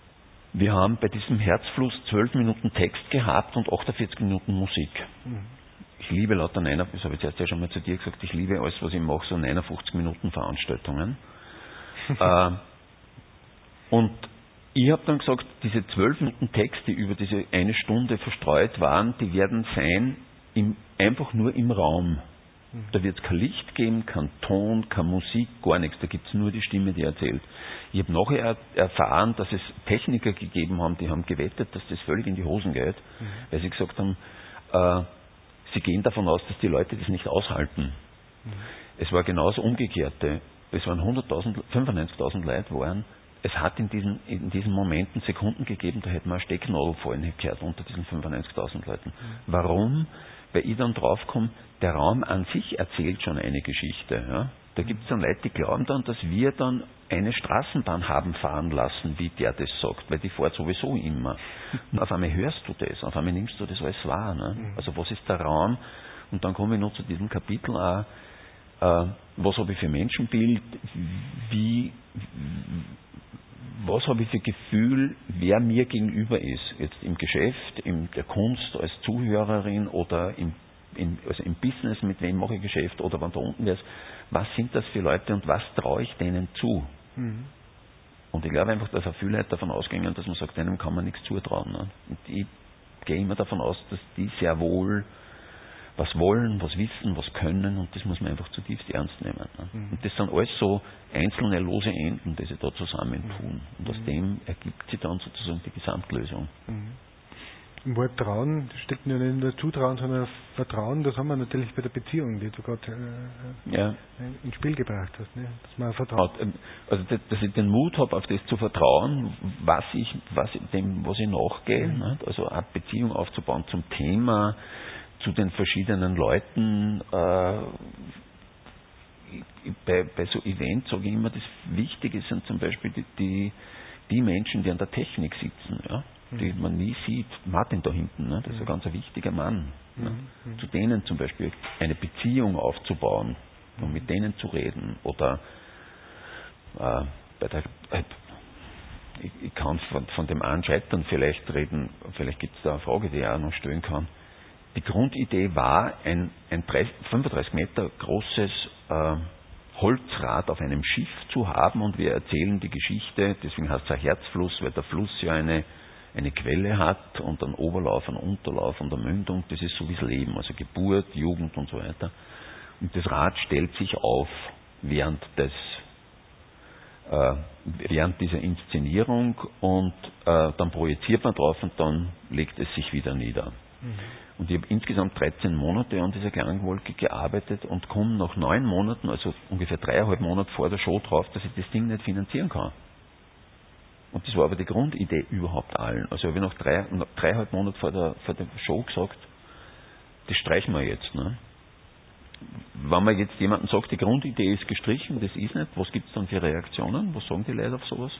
wir haben bei diesem Herzfluss zwölf Minuten Text gehabt und achtundvierzig Minuten Musik. Mhm. Ich liebe lauter neunundfünfzig, das habe ich zuerst ja schon mal zu dir gesagt, ich liebe alles, was ich mache, so neunundfünfzig Minuten Veranstaltungen. äh, und ich habe dann gesagt, diese zwölf Minuten Text, die über diese eine Stunde verstreut waren, die werden sein, im, einfach nur im Raum. Mhm. Da wird es kein Licht geben, kein Ton, keine Musik, gar nichts. Da gibt es nur die Stimme, die erzählt. Ich habe nachher erfahren, dass es Techniker gegeben haben, die haben gewettet, dass das völlig in die Hosen geht, mhm. weil sie gesagt haben, äh, sie gehen davon aus, dass die Leute das nicht aushalten. Mhm. Es war genauso umgekehrte. Es waren hunderttausend, fünfundneunzigtausend Leute waren. Es hat in diesen, in diesen Momenten Sekunden gegeben, da hätte man eine Stecknadel fallen gehört unter diesen fünfundneunzigtausend Leuten. Mhm. Warum? Weil ich dann draufkomme, der Raum an sich erzählt schon eine Geschichte. Ja? Da gibt es dann Leute, die glauben dann, dass wir dann eine Straßenbahn haben fahren lassen, wie der das sagt, weil die fährt sowieso immer. Und auf einmal hörst du das, auf einmal nimmst du das alles wahr. Ne? Also was ist der Raum? Und dann komme ich noch zu diesem Kapitel auch, äh, was habe ich für Menschenbild, wie, was habe ich für Gefühl, wer mir gegenüber ist, jetzt im Geschäft, in der Kunst als Zuhörerin oder im, in, also im Business, mit wem mache ich Geschäft oder wann da unten ist, was sind das für Leute und was traue ich denen zu? Mhm. Und ich glaube einfach, dass auch viele Leute davon ausgehen, dass man sagt, einem kann man nichts zutrauen. Ne? Und ich gehe immer davon aus, dass die sehr wohl was wollen, was wissen, was können und das muss man einfach zutiefst ernst nehmen. Ne? Mhm. Und das sind alles so einzelne lose Enden, die sich da zusammentun. Und aus mhm. dem ergibt sich dann sozusagen die Gesamtlösung. Mhm. Im Wort Trauen steckt nicht nur Zutrauen, sondern Vertrauen, das haben wir natürlich bei der Beziehung, die du gerade äh, ja. ins Spiel gebracht hast. Ne? Dass man vertraut. Also, dass ich den Mut habe, auf das zu vertrauen, was ich, was, dem, was ich nachgehe, mhm. ne? Also eine Beziehung aufzubauen zum Thema, zu den verschiedenen Leuten. Äh, bei, bei so Events sage ich immer, das Wichtige sind zum Beispiel die, die, die Menschen, die an der Technik sitzen, ja? Die man nie sieht. Martin da hinten, ne? Das ist ein ganz ein wichtiger Mann. Mhm. Ne? Zu denen zum Beispiel eine Beziehung aufzubauen und mit denen zu reden. Oder äh, bei der, äh, ich, ich kann von, von dem Anscheitern vielleicht reden, vielleicht gibt es da eine Frage, die ich auch noch stellen kann. Die Grundidee war, ein, ein fünfunddreißig Meter großes äh, Holzrad auf einem Schiff zu haben und wir erzählen die Geschichte, deswegen heißt es ein Herzfluss, weil der Fluss ja eine eine Quelle hat und einen Oberlauf, einen Unterlauf und eine Mündung, das ist so wie das Leben, also Geburt, Jugend und so weiter. Und das Rad stellt sich auf während des, äh, während dieser Inszenierung und äh, dann projiziert man drauf und dann legt es sich wieder nieder. Mhm. Und ich habe insgesamt dreizehn Monate an dieser Klangwolke gearbeitet und komme nach neun Monaten, also ungefähr dreieinhalb Monate vor der Show drauf, dass ich das Ding nicht finanzieren kann. Und das war aber die Grundidee überhaupt allen. Also habe ich nach, drei, nach dreieinhalb Monaten vor der, vor der Show gesagt, das streichen wir jetzt. Ne? Wenn man jetzt jemandem sagt, die Grundidee ist gestrichen, das ist nicht, was gibt es dann für Reaktionen? Was sagen die Leute auf sowas?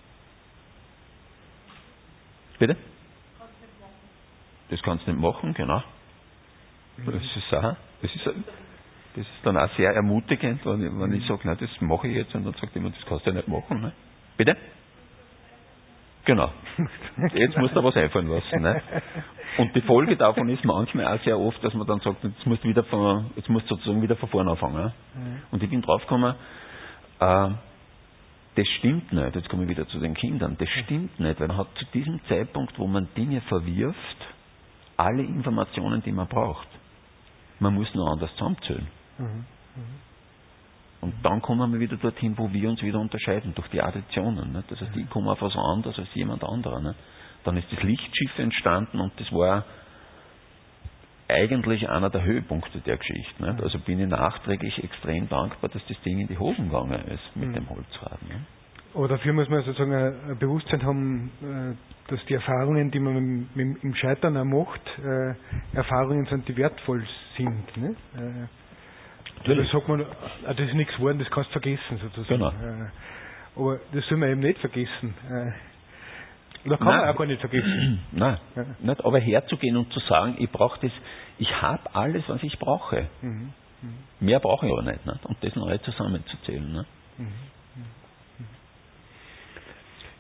Bitte? Das kannst du nicht machen, genau. Das ist, auch, das ist, das ist dann auch sehr ermutigend, wenn ich, wenn ich sage, nein, das mache ich jetzt, und dann sagt jemand, das kannst du ja nicht machen. Ne? Bitte? Genau. Jetzt musst du was einfallen lassen. Ne? Und die Folge davon ist manchmal auch sehr oft, dass man dann sagt, jetzt musst du wieder von, jetzt musst du sozusagen wieder von vorne anfangen. Ne? Und ich bin draufgekommen, äh, das stimmt nicht. Jetzt komme ich wieder zu den Kindern. Das stimmt nicht, weil man hat zu diesem Zeitpunkt, wo man Dinge verwirft, alle Informationen, die man braucht. Man muss nur anders zusammenzählen. Mhm. Mhm. Und dann kommen wir wieder dorthin, wo wir uns wieder unterscheiden, durch die Additionen. Nicht? Das heißt, ich komme auf was anderes als jemand anderer. Nicht? Dann ist das Lichtschiff entstanden und das war eigentlich einer der Höhepunkte der Geschichte. Nicht? Also bin ich nachträglich extrem dankbar, dass das Ding in die Hosen gegangen ist mit mhm. dem Holzrad. Nicht? Aber dafür muss man sozusagen ein Bewusstsein haben, dass die Erfahrungen, die man im Scheitern auch macht, Erfahrungen sind, die wertvoll sind. Nicht? Da sagt man, das ist nichts geworden, das kannst du vergessen sozusagen. Genau. Aber das soll man eben nicht vergessen. Oder kann Nein. man auch gar nicht vergessen. Nein, ja. nicht, aber herzugehen und zu sagen, ich brauche das, ich habe alles, was ich brauche. Mhm. Mhm. Mehr brauche ich aber nicht, nicht. Und das noch alle zusammenzuzählen. Nicht? Mhm.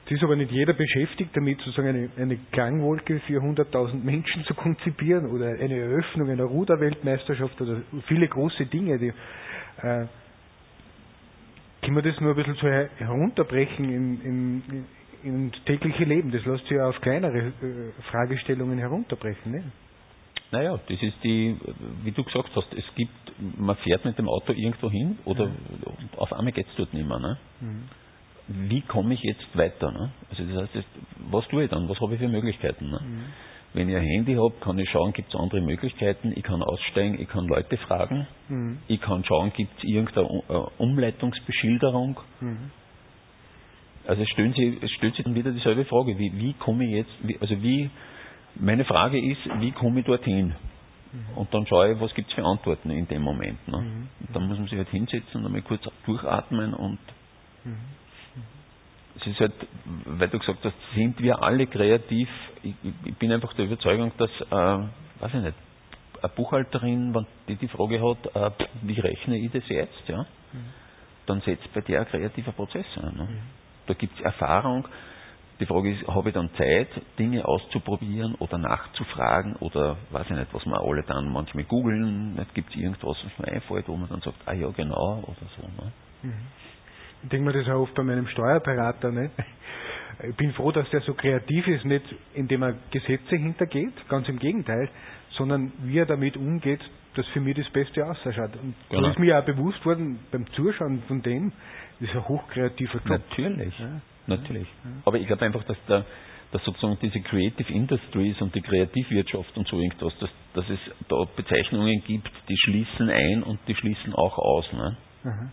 Es ist aber nicht jeder beschäftigt damit, sozusagen eine, eine Klangwolke für hunderttausend Menschen zu konzipieren oder eine Eröffnung einer Ruderweltmeisterschaft oder viele große Dinge. Die, äh, können wir das nur ein bisschen so herunterbrechen in, in, in tägliche Leben? Das lässt sich ja auf kleinere äh, Fragestellungen herunterbrechen. Ne? Naja, das ist die, wie du gesagt hast, es gibt, man fährt mit dem Auto irgendwo hin oder ja. auf einmal geht es dort nicht mehr. Ne? Mhm. Wie komme ich jetzt weiter? Ne? Also das heißt, was tue ich dann? Was habe ich für Möglichkeiten? Ne? Mhm. Wenn ich ein Handy habe, kann ich schauen, gibt es andere Möglichkeiten. Ich kann aussteigen, ich kann Leute fragen. Mhm. Ich kann schauen, gibt es irgendeine Umleitungsbeschilderung. Mhm. Also es stellt sich, es stellt sich dann wieder dieselbe Frage, wie, wie komme ich jetzt, wie, also wie, meine Frage ist, wie komme ich dorthin? Mhm. Und dann schaue ich, was gibt es für Antworten in dem Moment. Ne? Mhm. Und dann muss man sich halt hinsetzen und einmal kurz durchatmen und mhm. es ist halt, weil du gesagt hast, sind wir alle kreativ. Ich, ich bin einfach der Überzeugung, dass, äh, weiß ich nicht, eine Buchhalterin, wenn die die Frage hat, äh, wie rechne ich das jetzt, ja, mhm. dann setzt bei der ein kreativer Prozess ein. Ne? Mhm. Da gibt es Erfahrung. Die Frage ist, habe ich dann Zeit, Dinge auszuprobieren oder nachzufragen oder, weiß ich nicht, was wir alle dann manchmal googeln, gibt es irgendwas, was mir einfällt, wo man dann sagt, ah ja, genau, oder so. Ne? Mhm. Ich denke mir das auch oft bei meinem Steuerberater. Ne? Ich bin froh, dass der so kreativ ist, nicht indem er Gesetze hintergeht, ganz im Gegenteil, sondern wie er damit umgeht, dass für mich das Beste ausschaut. Und genau. So ist mir auch bewusst worden, beim Zuschauen von dem, das ist ein hochkreativer Job. Natürlich, ja? Natürlich. Ja. Aber ich glaube einfach, dass, der, dass sozusagen diese Creative Industries und die Kreativwirtschaft und so irgendwas, dass, dass es da Bezeichnungen gibt, die schließen ein und die schließen auch aus. Ne? Aha.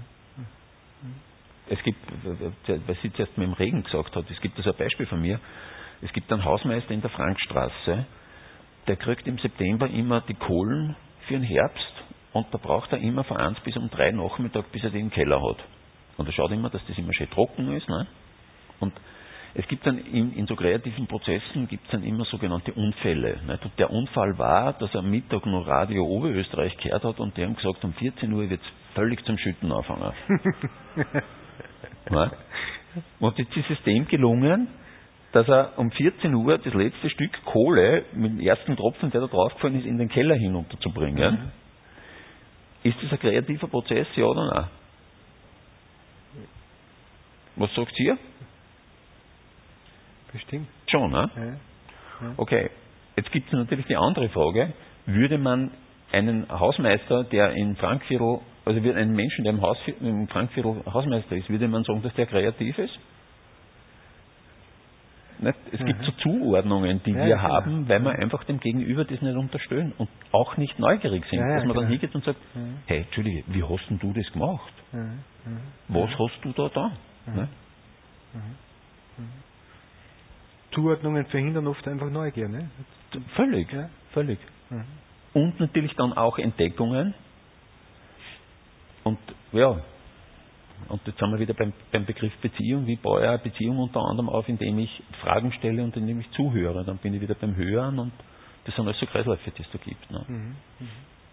Es gibt, was sie zuerst mit dem Regen gesagt hat, es gibt also ein Beispiel von mir, es gibt einen Hausmeister in der Frankstraße, der kriegt im September immer die Kohlen für den Herbst und da braucht er immer von eins bis um drei Nachmittag, bis er die im Keller hat. Und er schaut immer, dass das immer schön trocken ist. Ne? Und es gibt dann in, in so kreativen Prozessen gibt es dann immer sogenannte Unfälle. Nicht? Und der Unfall war, dass er am Mittag noch Radio Oberösterreich gehört hat und die haben gesagt, um vierzehn Uhr wird es völlig zum Schütten anfangen. Ja? Und jetzt ist es dem gelungen, dass er um vierzehn Uhr das letzte Stück Kohle mit dem ersten Tropfen, der da draufgefallen ist, in den Keller hinunterzubringen. Mhm. Ist das ein kreativer Prozess, ja oder nein? Was sagt ihr? Bestimmt. Schon, ne? Ja. Ja. Okay. Jetzt gibt es natürlich die andere Frage. Würde man einen Hausmeister, der in Frankviertel, also einen Menschen, der im, Haus, im Frankviertel Hausmeister ist, würde man sagen, dass der kreativ ist? Nicht? Es mhm. gibt so Zuordnungen, die ja, wir ja, haben, genau. weil wir einfach dem Gegenüber das nicht unterstellen und auch nicht neugierig sind. Ja, ja, dass man genau. dann hingeht und sagt, mhm. hey, Entschuldige, wie hast denn du das gemacht? Mhm. Was mhm. hast du da da? Mhm. Ne? Mhm. Mhm. Zuordnungen verhindern oft einfach Neugier, ne? Völlig, ja. völlig. Mhm. Und natürlich dann auch Entdeckungen. Und ja, und jetzt sind wir wieder beim, beim Begriff Beziehung. Wie baue ich eine Beziehung unter anderem auf, indem ich Fragen stelle und indem ich zuhöre. Dann bin ich wieder beim Hören und das sind alles so Kreisläufe, die es da gibt. Ne? Mhm. Mhm.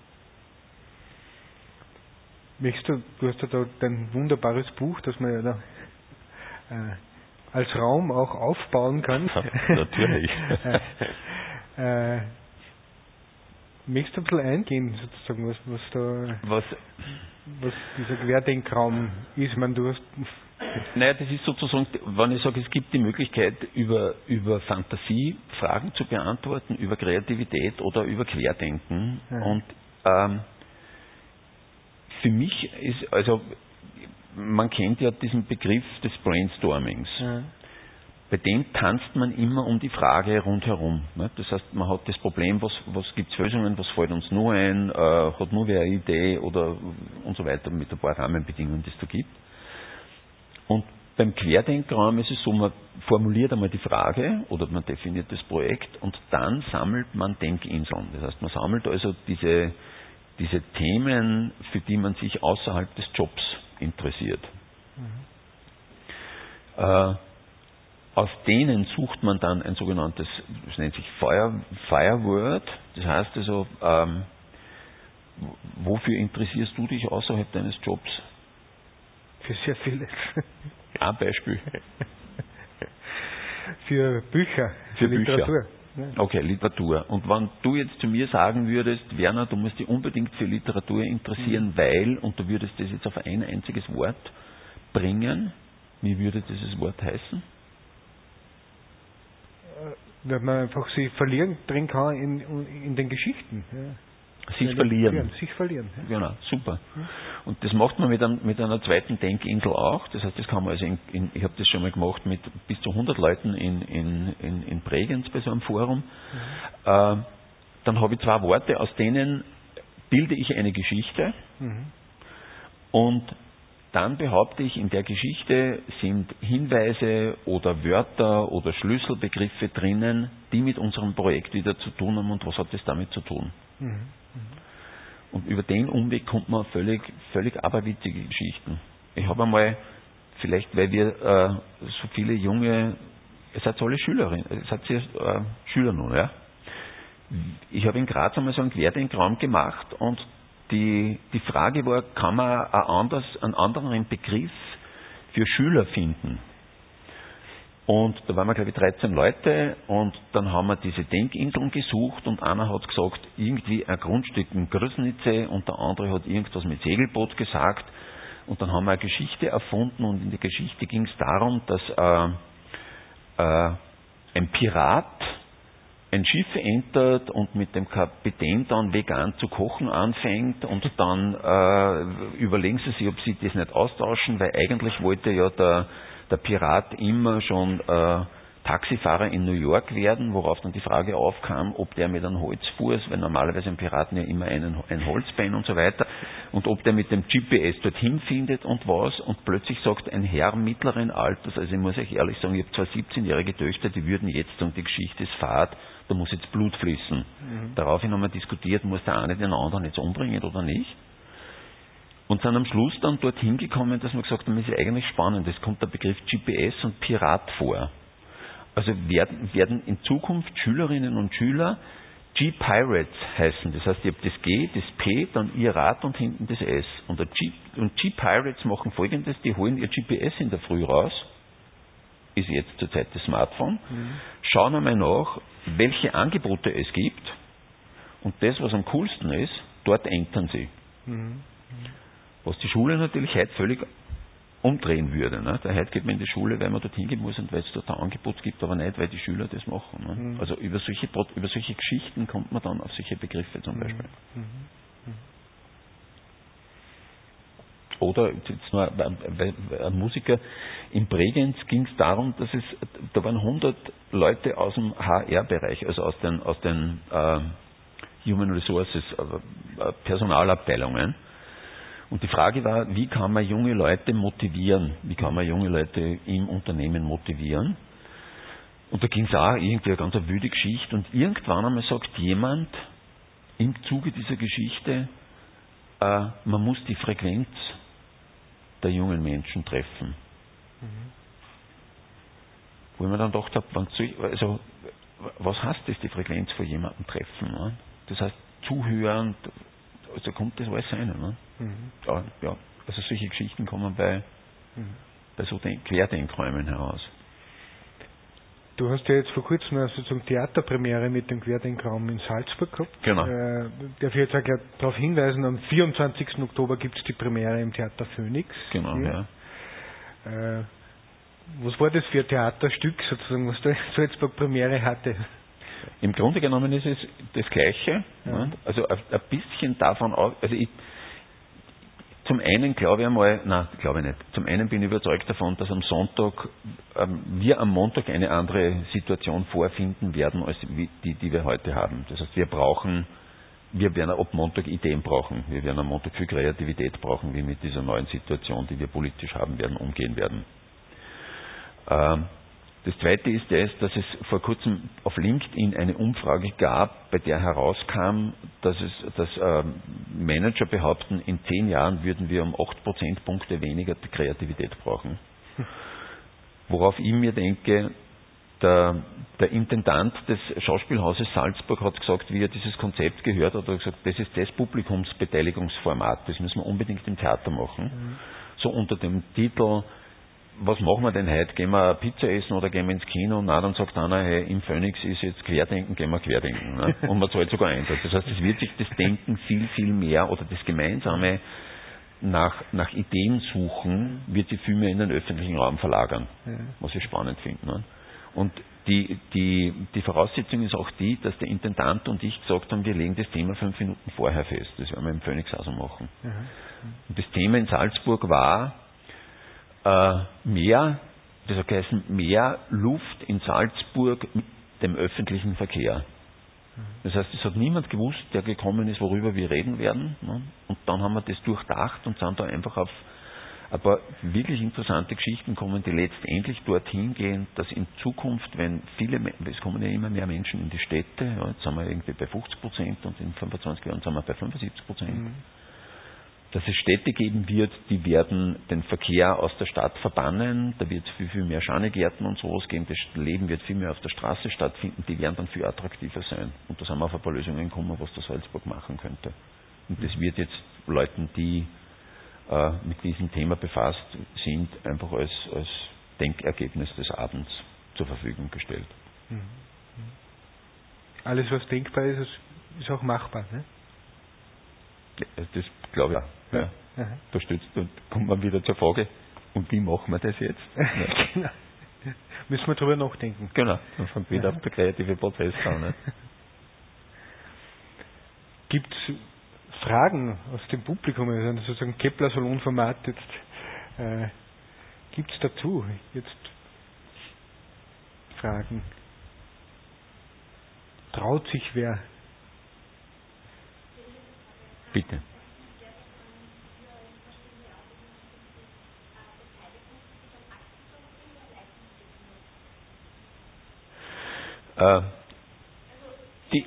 Möchtest du, du hast ja da dein wunderbares Buch, das man ja da äh, als Raum auch aufbauen kann. Natürlich. äh, äh, möchtest du ein bisschen eingehen, sozusagen, was, was da was, was dieser Querdenkraum ist? Ich meine, du hast naja, das ist sozusagen, wenn ich sage, es gibt die Möglichkeit, über, über Fantasie Fragen zu beantworten, über Kreativität oder über Querdenken. Ja. Und ähm, für mich ist, also man kennt ja diesen Begriff des Brainstormings. Ja. Bei dem tanzt man immer um die Frage rundherum. Ne? Das heißt, man hat das Problem, was, was gibt es Lösungen, was fällt uns nur ein, äh, hat nur wer eine Idee oder und so weiter mit ein paar Rahmenbedingungen, die es da gibt. Und beim Querdenkraum ist es so, man formuliert einmal die Frage oder man definiert das Projekt und dann sammelt man Denkinseln. Das heißt, man sammelt also diese, diese Themen, für die man sich außerhalb des Jobs interessiert. Mhm. Äh, Aus denen sucht man dann ein sogenanntes, das nennt sich Fire, Fireword. Das heißt also, ähm, wofür interessierst du dich außerhalb deines Jobs? Für sehr vieles. Ein Beispiel. für Bücher, für Literatur. Bücher. Okay, Literatur. Und wenn du jetzt zu mir sagen würdest, Werner, du musst dich unbedingt für Literatur interessieren, mhm. weil, und du würdest das jetzt auf ein einziges Wort bringen, wie würde dieses Wort heißen? Weil man einfach sich verlieren drin kann in, in den Geschichten. Ja. Sich verlieren. Ja, sich verlieren. Ja. Genau, super. Und das macht man mit, ein, mit einer zweiten Denkinsel auch. Das heißt, das kann man also in, in, ich habe das schon mal gemacht mit bis zu hundert Leuten in, in, in, in Bregenz bei so einem Forum. Mhm. Äh, dann habe ich zwei Worte, aus denen bilde ich eine Geschichte. Mhm. Und dann behaupte ich, in der Geschichte sind Hinweise oder Wörter oder Schlüsselbegriffe drinnen, die mit unserem Projekt wieder zu tun haben und was hat das damit zu tun. Mhm. Und über den Umweg kommt man auf völlig, völlig aberwitzige Geschichten. Ich habe einmal, vielleicht weil wir äh, so viele junge, ihr seid alle Schülerinnen, ihr seid ihr äh, Schüler nun, ja? Ich habe in Graz einmal so einen Querdenkraum gemacht und die, die Frage war, kann man ein anders, einen anderen Begriff für Schüler finden? Und da waren wir, glaube ich, dreizehn Leute und dann haben wir diese Denkinseln gesucht und einer hat gesagt, irgendwie ein Grundstück in Größnitze und der andere hat irgendwas mit Segelboot gesagt und dann haben wir eine Geschichte erfunden und in der Geschichte ging es darum, dass äh, äh, ein Pirat ein Schiff entert und mit dem Kapitän dann vegan zu kochen anfängt und dann äh, überlegen sie sich, ob sie das nicht austauschen, weil eigentlich wollte ja der der Pirat immer schon äh, Taxifahrer in New York werden, worauf dann die Frage aufkam, ob der mit einem Holzfuß, weil normalerweise ein Piraten ja immer einen, ein Holzbein und so weiter, und ob der mit dem G P S dorthin findet und was, und plötzlich sagt ein Herr mittleren Alters, also ich muss euch ehrlich sagen, ich habe zwei siebzehnjährige Töchter, die würden jetzt sagen, die Geschichte ist fad, da muss jetzt Blut fließen. Mhm. Daraufhin haben wir diskutiert, muss der eine den anderen jetzt umbringen oder nicht? Und sind am Schluss dann dorthin gekommen, dass wir gesagt haben, das ist eigentlich spannend. Es kommt der Begriff G P S und Pirat vor. Also werden, werden in Zukunft Schülerinnen und Schüler G-Pirates heißen. Das heißt, ich habe das G, das P, dann ihr Rad und hinten das S. Und G, und G-Pirates machen Folgendes, die holen ihr G P S in der Früh raus, ist jetzt zur Zeit das Smartphone, mhm. schauen einmal nach, welche Angebote es gibt und das, was am coolsten ist, dort entern sie. Mhm. Was die Schule natürlich heute völlig umdrehen würde. Ne? Der heute geht man in die Schule, weil man dorthin gehen muss und weil es dort ein Angebot gibt, aber nicht, weil die Schüler das machen. Ne? Mhm. Also über solche, über solche Geschichten kommt man dann auf solche Begriffe zum Beispiel. Mhm. Mhm. Oder jetzt nur ein Musiker, in Bregenz ging es darum, dass es, da waren hundert Leute aus dem H R-Bereich, also aus den, aus den äh, Human Resources, äh, Personalabteilungen. Und die Frage war, wie kann man junge Leute motivieren? Wie kann man junge Leute im Unternehmen motivieren? Und da ging es auch irgendwie eine ganz wüde Geschichte. Und irgendwann einmal sagt jemand im Zuge dieser Geschichte, äh, man muss die Frequenz der jungen Menschen treffen. Mhm. Wo ich mir dann gedacht habe, also, was heißt das, die Frequenz von jemandem treffen? Ne? Das heißt, zuhören, also kommt das alles rein. Ne? Mhm. Ja, ja, also solche Geschichten kommen bei, mhm. bei so den Querdenkräumen heraus. Du hast ja jetzt vor kurzem eine sozusagen Theaterpremiere mit dem Querdenkraum in Salzburg gehabt. Genau. Äh, darf ich jetzt auch gleich darauf hinweisen, am vierundzwanzigsten Oktober gibt es die Premiere im Theater Phoenix. Genau, ja. ja. Äh, was war das für ein Theaterstück sozusagen, was da in Salzburg Premiere hatte? Im Grunde genommen ist es das Gleiche. Ja. Ne? Also ein bisschen davon auch, also ich, zum einen glaube ich einmal, nein, glaube ich nicht. Zum einen bin ich überzeugt davon, dass am Sonntag, ähm, wir am Montag eine andere Situation vorfinden werden, als die, die wir heute haben. Das heißt, wir brauchen, wir werden ab Montag Ideen brauchen. Wir werden am Montag viel Kreativität brauchen, wie wir mit dieser neuen Situation, die wir politisch haben werden, umgehen werden. Ähm, Das Zweite ist das, dass es vor kurzem auf LinkedIn eine Umfrage gab, bei der herauskam, dass, es, dass äh, Manager behaupten, in zehn Jahren würden wir um acht Prozentpunkte weniger Kreativität brauchen. Worauf ich mir denke, der, der Intendant des Schauspielhauses Salzburg hat gesagt, wie er dieses Konzept gehört hat, hat er gesagt, das ist das Publikumsbeteiligungsformat, das müssen wir unbedingt im Theater machen. Mhm. So unter dem Titel, was machen wir denn heute? Gehen wir Pizza essen oder gehen wir ins Kino? Na, dann sagt einer, hey, im Phoenix ist jetzt Querdenken, gehen wir Querdenken. Ne? Und man zahlt sogar Eintritt. Das heißt, es wird sich das Denken viel, viel mehr oder das gemeinsame nach, nach Ideen suchen, wird sich viel mehr in den öffentlichen Raum verlagern, was ich spannend finde. Ne? Und die, die, die Voraussetzung ist auch die, dass der Intendant und ich gesagt haben, wir legen das Thema fünf Minuten vorher fest. Das werden wir im Phoenix auch so machen. Und das Thema in Salzburg war äh, mehr, das hat geheißen, mehr Luft in Salzburg mit dem öffentlichen Verkehr. Das heißt, es hat niemand gewusst, der gekommen ist, worüber wir reden werden. Ne? Und dann haben wir das durchdacht und sind da einfach auf ein paar wirklich interessante Geschichten kommen, die letztendlich dorthin gehen, dass in Zukunft, wenn viele, es kommen ja immer mehr Menschen in die Städte, ja, jetzt sind wir irgendwie bei fünfzig Prozent und in fünfundzwanzig Jahren sind wir bei fünfundsiebzig Prozent, mhm. dass es Städte geben wird, die werden den Verkehr aus der Stadt verbannen, da wird es viel, viel mehr Schanigärten und sowas geben, das Leben wird viel mehr auf der Straße stattfinden, die werden dann viel attraktiver sein. Und da sind wir auf ein paar Lösungen gekommen, was das Salzburg machen könnte. Und das wird jetzt Leuten, die äh, mit diesem Thema befasst sind, einfach als, als Denkergebnis des Abends zur Verfügung gestellt. Alles, was denkbar ist, ist auch machbar, ne? Das glaube ich auch. Ja. Ja. Da, stützt, da kommt man wieder zur Frage, und wie machen wir das jetzt? Ja. Genau. Müssen wir drüber nachdenken. Genau, dann fängt wieder auf der kreative Prozess an. Ne? Gibt es Fragen aus dem Publikum, also sozusagen Kepler-Salon-Format jetzt, äh, gibt es dazu jetzt Fragen? Traut sich wer? Bitte. Äh, die,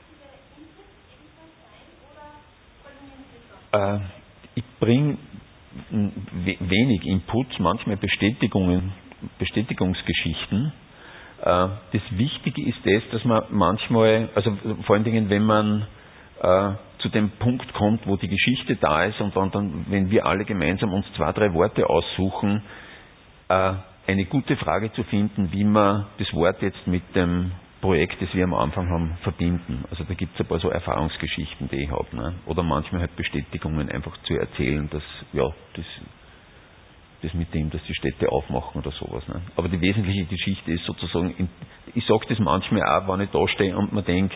äh, ich bringe wenig Inputs, manchmal Bestätigungen, Bestätigungsgeschichten. Äh, das Wichtige ist das, dass man manchmal, also vor allen Dingen, wenn man äh, zu dem Punkt kommt, wo die Geschichte da ist und dann, dann wenn wir alle gemeinsam uns zwei, drei Worte aussuchen, äh, eine gute Frage zu finden, wie wir das Wort jetzt mit dem Projekt, das wir am Anfang haben, verbinden. Also da gibt es ein paar so Erfahrungsgeschichten, die ich habe. Ne? Oder manchmal halt Bestätigungen einfach zu erzählen, dass ja, das, das mit dem, dass die Städte aufmachen oder sowas. Ne? Aber die wesentliche Geschichte ist sozusagen, in, ich sage das manchmal auch, wenn ich da stehe und mir denke,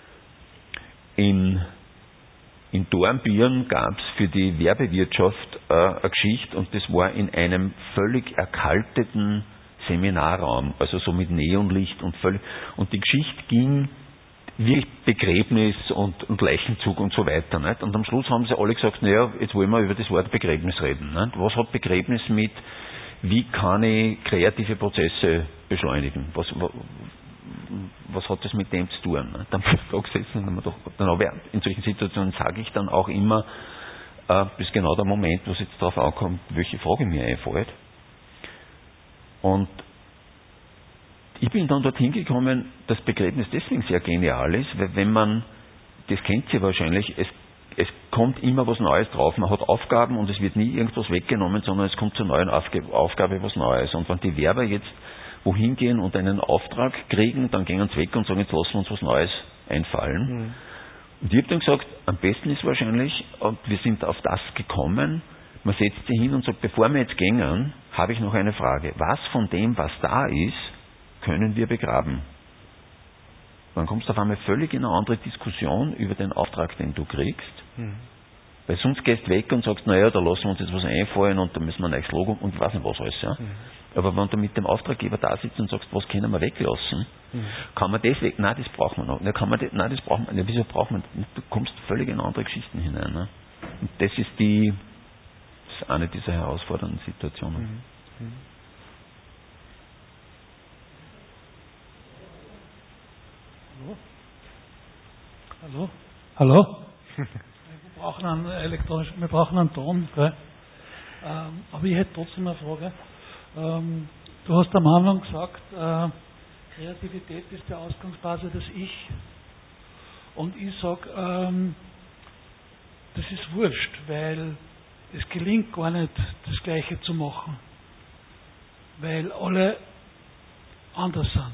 in In Dornbirn gab es für die Werbewirtschaft äh, eine Geschichte und das war in einem völlig erkalteten Seminarraum, also so mit Neonlicht und völlig. Und die Geschichte ging wirklich Begräbnis und, und Leichenzug und so weiter. Nicht? Und am Schluss haben sie alle gesagt, naja, jetzt wollen wir über das Wort Begräbnis reden. Nicht? Was hat Begräbnis mit, wie kann ich kreative Prozesse beschleunigen? Was, was, was hat das mit dem zu tun? Ne? Dann bin ich da gesessen und dann, doch, dann habe ich, in solchen Situationen sage ich dann auch immer, äh, das ist genau der Moment, wo es jetzt darauf ankommt, welche Frage mir einfällt. Und ich bin dann dorthin gekommen, dass Begräbnis deswegen sehr genial ist, weil wenn man, das kennt ihr wahrscheinlich, es, es kommt immer was Neues drauf. Man hat Aufgaben und es wird nie irgendwas weggenommen, sondern es kommt zur neuen Aufgabe, Aufgabe was Neues. Und wenn die Werber jetzt wohin gehen und einen Auftrag kriegen, dann gehen sie weg und sagen, jetzt lassen wir uns was Neues einfallen. Mhm. Und ich habe dann gesagt, am besten ist wahrscheinlich, und wir sind auf das gekommen, man setzt sich hin und sagt, bevor wir jetzt gehen, habe ich noch eine Frage. Was von dem, was da ist, können wir begraben? Dann kommst du auf einmal völlig in eine andere Diskussion über den Auftrag, den du kriegst. Mhm. Weil sonst gehst du weg und sagst, naja, da lassen wir uns jetzt was einfallen und da müssen wir ein neues Logo und ich weiß nicht was alles. Ja? Mhm. Aber wenn du mit dem Auftraggeber da sitzt und sagst, was können wir weglassen, mhm. kann man das weg? Nein, das braucht man noch. Nein, kann man das, nein, das braucht man nicht. Wieso braucht man das? Du kommst völlig in andere Geschichten hinein. Ne? Und das ist die, das ist eine dieser herausfordernden Situationen. Mhm. Mhm. Hallo? Hallo? Wir brauchen einen elektronischen, wir brauchen einen Ton. Gell? Ähm, aber ich hätte trotzdem eine Frage. Ähm, du hast am Anfang gesagt, äh, Kreativität ist die Ausgangsbasis des Ich. Und ich sage, ähm, das ist wurscht, weil es gelingt gar nicht, das Gleiche zu machen. weil alle anders sind.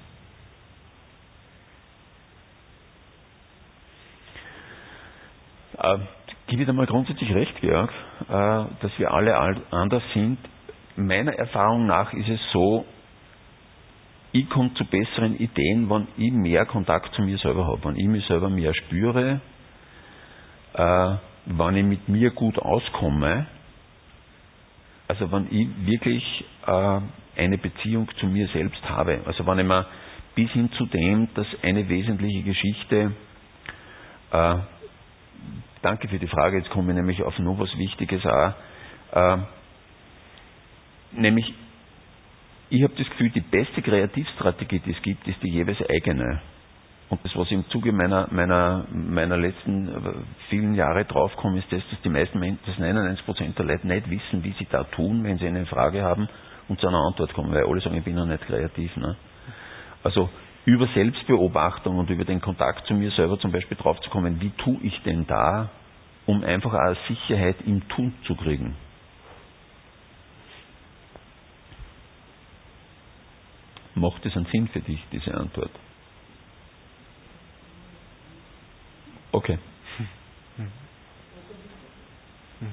Äh, gebe ich dir mal grundsätzlich recht, Georg, äh, dass wir alle anders sind. Meiner Erfahrung nach ist es so, ich komme zu besseren Ideen, wenn ich mehr Kontakt zu mir selber habe, wenn ich mich selber mehr spüre, äh, wenn ich mit mir gut auskomme, also wenn ich wirklich äh, eine Beziehung zu mir selbst habe, also wenn ich mir bis hin zu dem, dass eine wesentliche Geschichte, äh, danke für die Frage, jetzt komme ich nämlich auf noch was Wichtiges auch, äh, nämlich ich habe das Gefühl, die beste Kreativstrategie, die es gibt, ist die jeweils eigene. Und das, was im Zuge meiner, meiner, meiner letzten vielen Jahre draufkommt, ist das, dass die meisten Menschen, dass neunundneunzig Prozent der Leute nicht wissen, wie sie da tun, wenn sie eine Frage haben und zu einer Antwort kommen, weil alle sagen, ich bin noch nicht kreativ. Ne? Also über Selbstbeobachtung und über den Kontakt zu mir selber zum Beispiel draufzukommen, wie tue ich denn da, um einfach auch Sicherheit im Tun zu kriegen. Macht es einen Sinn für dich, diese Antwort? Okay. Mhm. Mhm.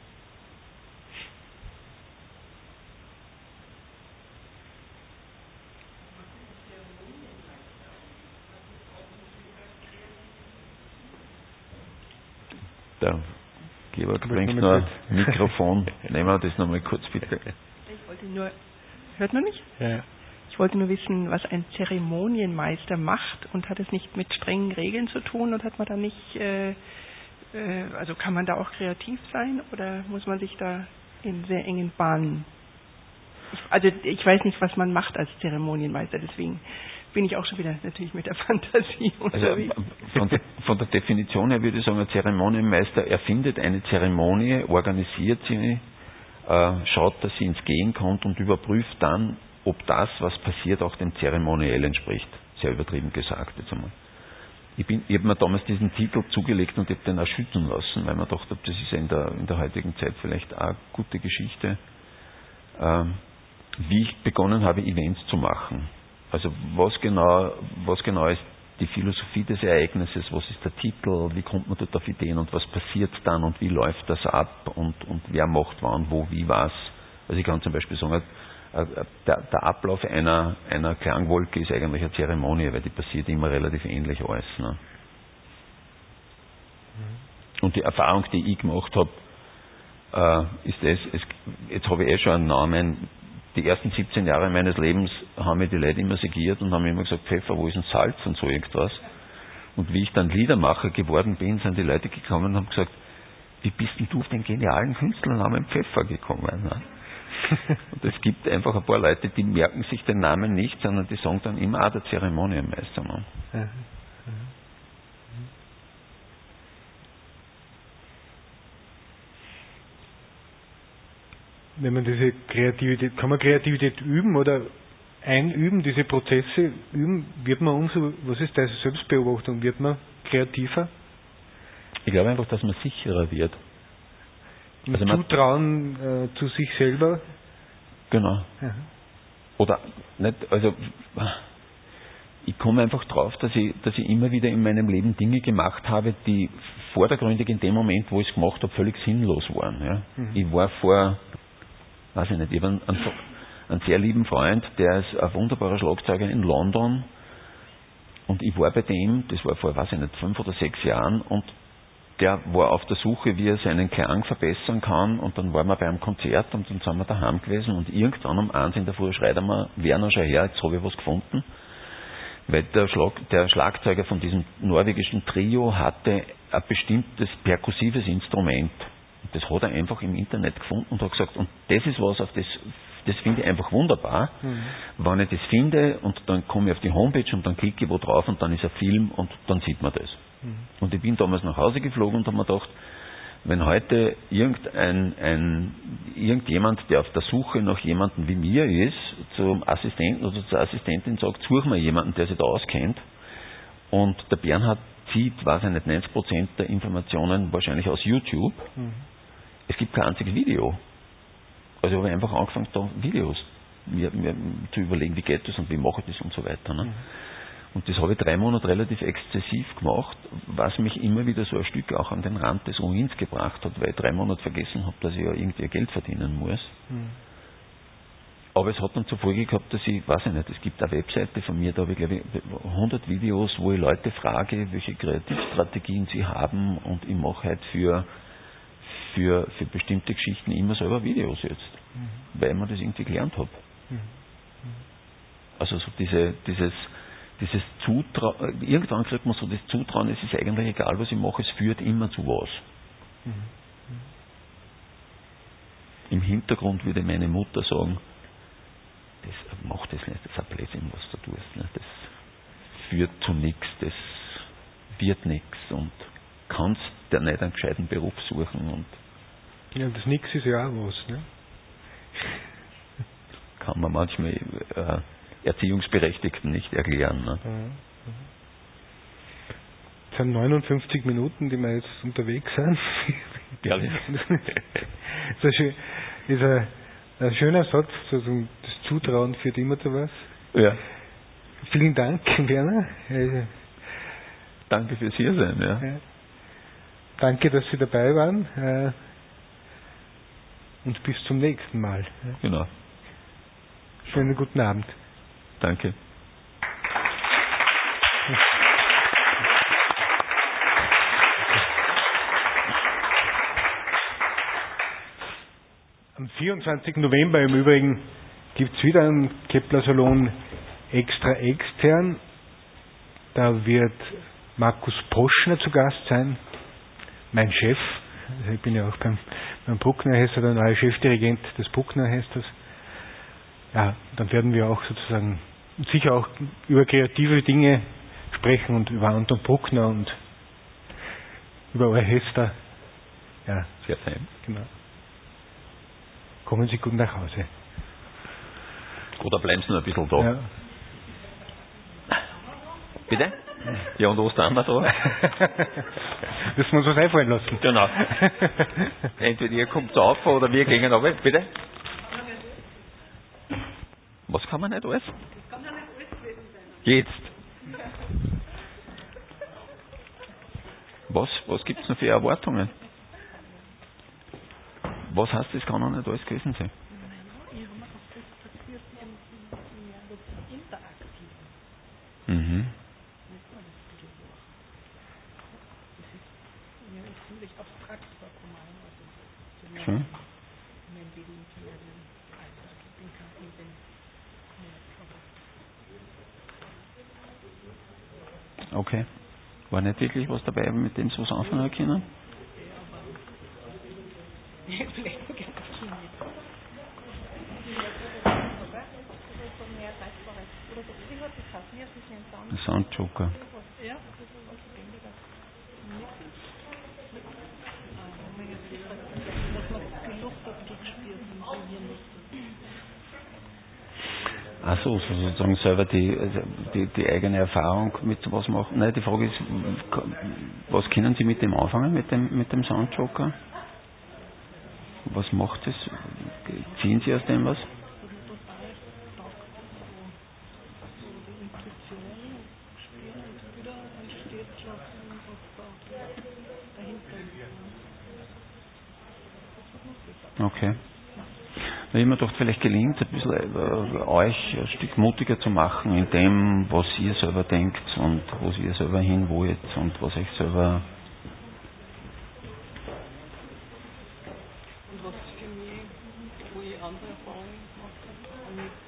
Der Georg bringt nur ein Mikrofon. Nehmen wir das nochmal kurz bitte. Ich wollte nur, hört man mich? Ja. Ich wollte nur wissen, was ein Zeremonienmeister macht, und hat es nicht mit strengen Regeln zu tun, und hat man da nicht, äh, äh, also kann man da auch kreativ sein, oder muss man sich da in sehr engen Bahnen? Ich, also ich weiß nicht, was man macht als Zeremonienmeister, deswegen bin ich auch schon wieder natürlich mit der Fantasie unterwegs. Also von der, von der Definition her würde ich sagen, ein Zeremonienmeister erfindet eine Zeremonie, organisiert sie, äh, schaut, dass sie ins Gehen kommt und überprüft dann, ob das, was passiert, auch dem Zeremoniell entspricht. Sehr übertrieben gesagt jetzt einmal. Ich, bin, ich habe mir damals diesen Titel zugelegt und habe den auch schützen lassen, weil man gedacht habe, das ist ja in der, in der heutigen Zeit vielleicht auch eine gute Geschichte, ähm, wie ich begonnen habe, Events zu machen. Also was genau, was genau ist die Philosophie des Ereignisses, was ist der Titel, wie kommt man dort auf Ideen und was passiert dann und wie läuft das ab und, und wer macht wann, wo, wie, was. Also ich kann zum Beispiel sagen, Der, der Ablauf einer, einer Klangwolke ist eigentlich eine Zeremonie, weil die passiert immer relativ ähnlich alles. Ne? Und die Erfahrung, die ich gemacht habe, äh, ist das, es, jetzt habe ich eh schon einen Namen, die ersten siebzehn Jahre meines Lebens haben mir die Leute immer segiert und haben mir immer gesagt, Pfeffer, wo ist denn Salz und so irgendwas. Und wie ich dann Liedermacher geworden bin, sind die Leute gekommen und haben gesagt, wie bist denn du auf den genialen Künstlernamen Pfeffer gekommen? Ne? Und es gibt einfach ein paar Leute, die merken sich den Namen nicht, sondern die sagen dann immer, ah, der Zeremonienmeister. Ne? Ja. Wenn man diese Kreativität, kann man Kreativität üben oder einüben, diese Prozesse üben, wird man umso, was ist das, Selbstbeobachtung, wird man kreativer? Ich glaube einfach, dass man sicherer wird. Also Zutrauen äh, zu sich selber? Genau. Ja. Oder nicht, also ich komme einfach drauf, dass ich, dass ich immer wieder in meinem Leben Dinge gemacht habe, die vordergründig in dem Moment, wo ich es gemacht habe, völlig sinnlos waren. Ja. Mhm. Ich war vor, weiß ich nicht, ich habe einen, einen, einen sehr lieben Freund, der ist ein wunderbarer Schlagzeuger in London, und ich war bei dem, das war vor, weiß ich nicht, fünf oder sechs Jahren, und der war auf der Suche, wie er seinen Klang verbessern kann, und dann waren wir bei einem Konzert und dann sind wir daheim gewesen und irgendwann um eins in der Früh schreit er mir, Werner, schau her, jetzt habe ich was gefunden, weil der, Schlag, der Schlagzeuger von diesem norwegischen Trio hatte ein bestimmtes perkussives Instrument. Und das hat er einfach im Internet gefunden und hat gesagt, und das ist was, auf das, das finde ich einfach wunderbar, mhm. wenn ich das finde und dann komme ich auf die Homepage und dann klicke ich wo drauf und dann ist ein Film und dann sieht man das. Und ich bin damals nach Hause geflogen und habe mir gedacht, wenn heute irgendein, ein, irgendjemand, der auf der Suche nach jemandem wie mir ist, zum Assistenten oder zur Assistentin sagt, such mal jemanden, der sich da auskennt, und der Bernhard zieht, weiß ich nicht, neunzig Prozent der Informationen wahrscheinlich aus YouTube. Mhm. Es gibt kein einziges Video. Also habe ich einfach angefangen, da Videos mir, mir zu überlegen, wie geht das und wie mache ich das und so weiter. Ne? Mhm. Und das habe ich drei Monate relativ exzessiv gemacht, was mich immer wieder so ein Stück auch an den Rand des Ruins gebracht hat, weil ich drei Monate vergessen habe, dass ich ja irgendwie Geld verdienen muss. Mhm. Aber es hat dann zur Folge gehabt, dass ich, weiß ich nicht, es gibt eine Webseite von mir, da habe ich glaube ich hundert Videos, wo ich Leute frage, welche Kreativstrategien sie haben, und ich mache halt für, für, für bestimmte Geschichten immer selber Videos jetzt, mhm. weil man das irgendwie gelernt habe. Mhm. Also so diese, dieses, dieses Zutrauen, irgendwann kriegt man so das Zutrauen, es ist eigentlich egal, was ich mache, es führt immer zu was. Mhm. Mhm. Im Hintergrund würde meine Mutter sagen, das macht das nicht, das ist ein Blödsinn, was du tust. Ne? Das führt zu nichts, das wird nichts und kannst dir nicht einen gescheiten Beruf suchen. Und ja, das Nix ist ja auch was. Ne? Kann man manchmal äh, Erziehungsberechtigten nicht erklären. Ne? Es sind neunundfünfzig Minuten, die wir jetzt unterwegs sind. Ehrlich? Das ist ein, ist ein, ein schöner Satz, also das Zutrauen führt immer zu was. Ja. Vielen Dank, Werner. Danke fürs Hiersein. Ja. Ja. Danke, dass Sie dabei waren. Und bis zum nächsten Mal. Genau. Schönen guten Abend. Danke. Am vierundzwanzigsten November im Übrigen gibt es wieder einen Kepler-Salon extra extern. Da wird Markus Poschner zu Gast sein, mein Chef. Also ich bin ja auch beim, beim Brucknerorchester der neue Chefdirigent des Brucknerorchesters. Ja, dann werden wir auch sozusagen sicher auch über kreative Dinge sprechen und über Anton Bruckner und über Orchester. Ja, sehr fein. Genau. Kommen Sie gut nach Hause. Oder bleiben Sie noch ein bisschen da? Ja. Bitte? Ja, und Ostern da? Müssen wir uns was einfallen lassen. Genau. Entweder ihr kommt auf oder wir gehen runter. Bitte? Was kann man nicht alles? Das kann ja nicht alles gewesen sein. Jetzt. Was, was gibt es noch für Erwartungen? Was heißt, das kann noch nicht alles gewesen sein? Mhm. Schön. Okay. War nicht wirklich was dabei, mit dem Sie was anfangen können? Ein Soundjoker. Ach so, so sozusagen selber die, die, die eigene Erfahrung mit sowas machen. Nein, die Frage ist, was können Sie mit dem anfangen, mit dem, mit dem Soundjoker? Was macht es? Ziehen Sie aus dem was? Okay. Ich habe mir gedacht, vielleicht gelingt es ein bisschen äh, euch ein Stück mutiger zu machen in dem, was ihr selber denkt und wo ihr selber hin wollt und was euch selber. Und was für mich, wo ich andere Erfahrungen gemacht habe,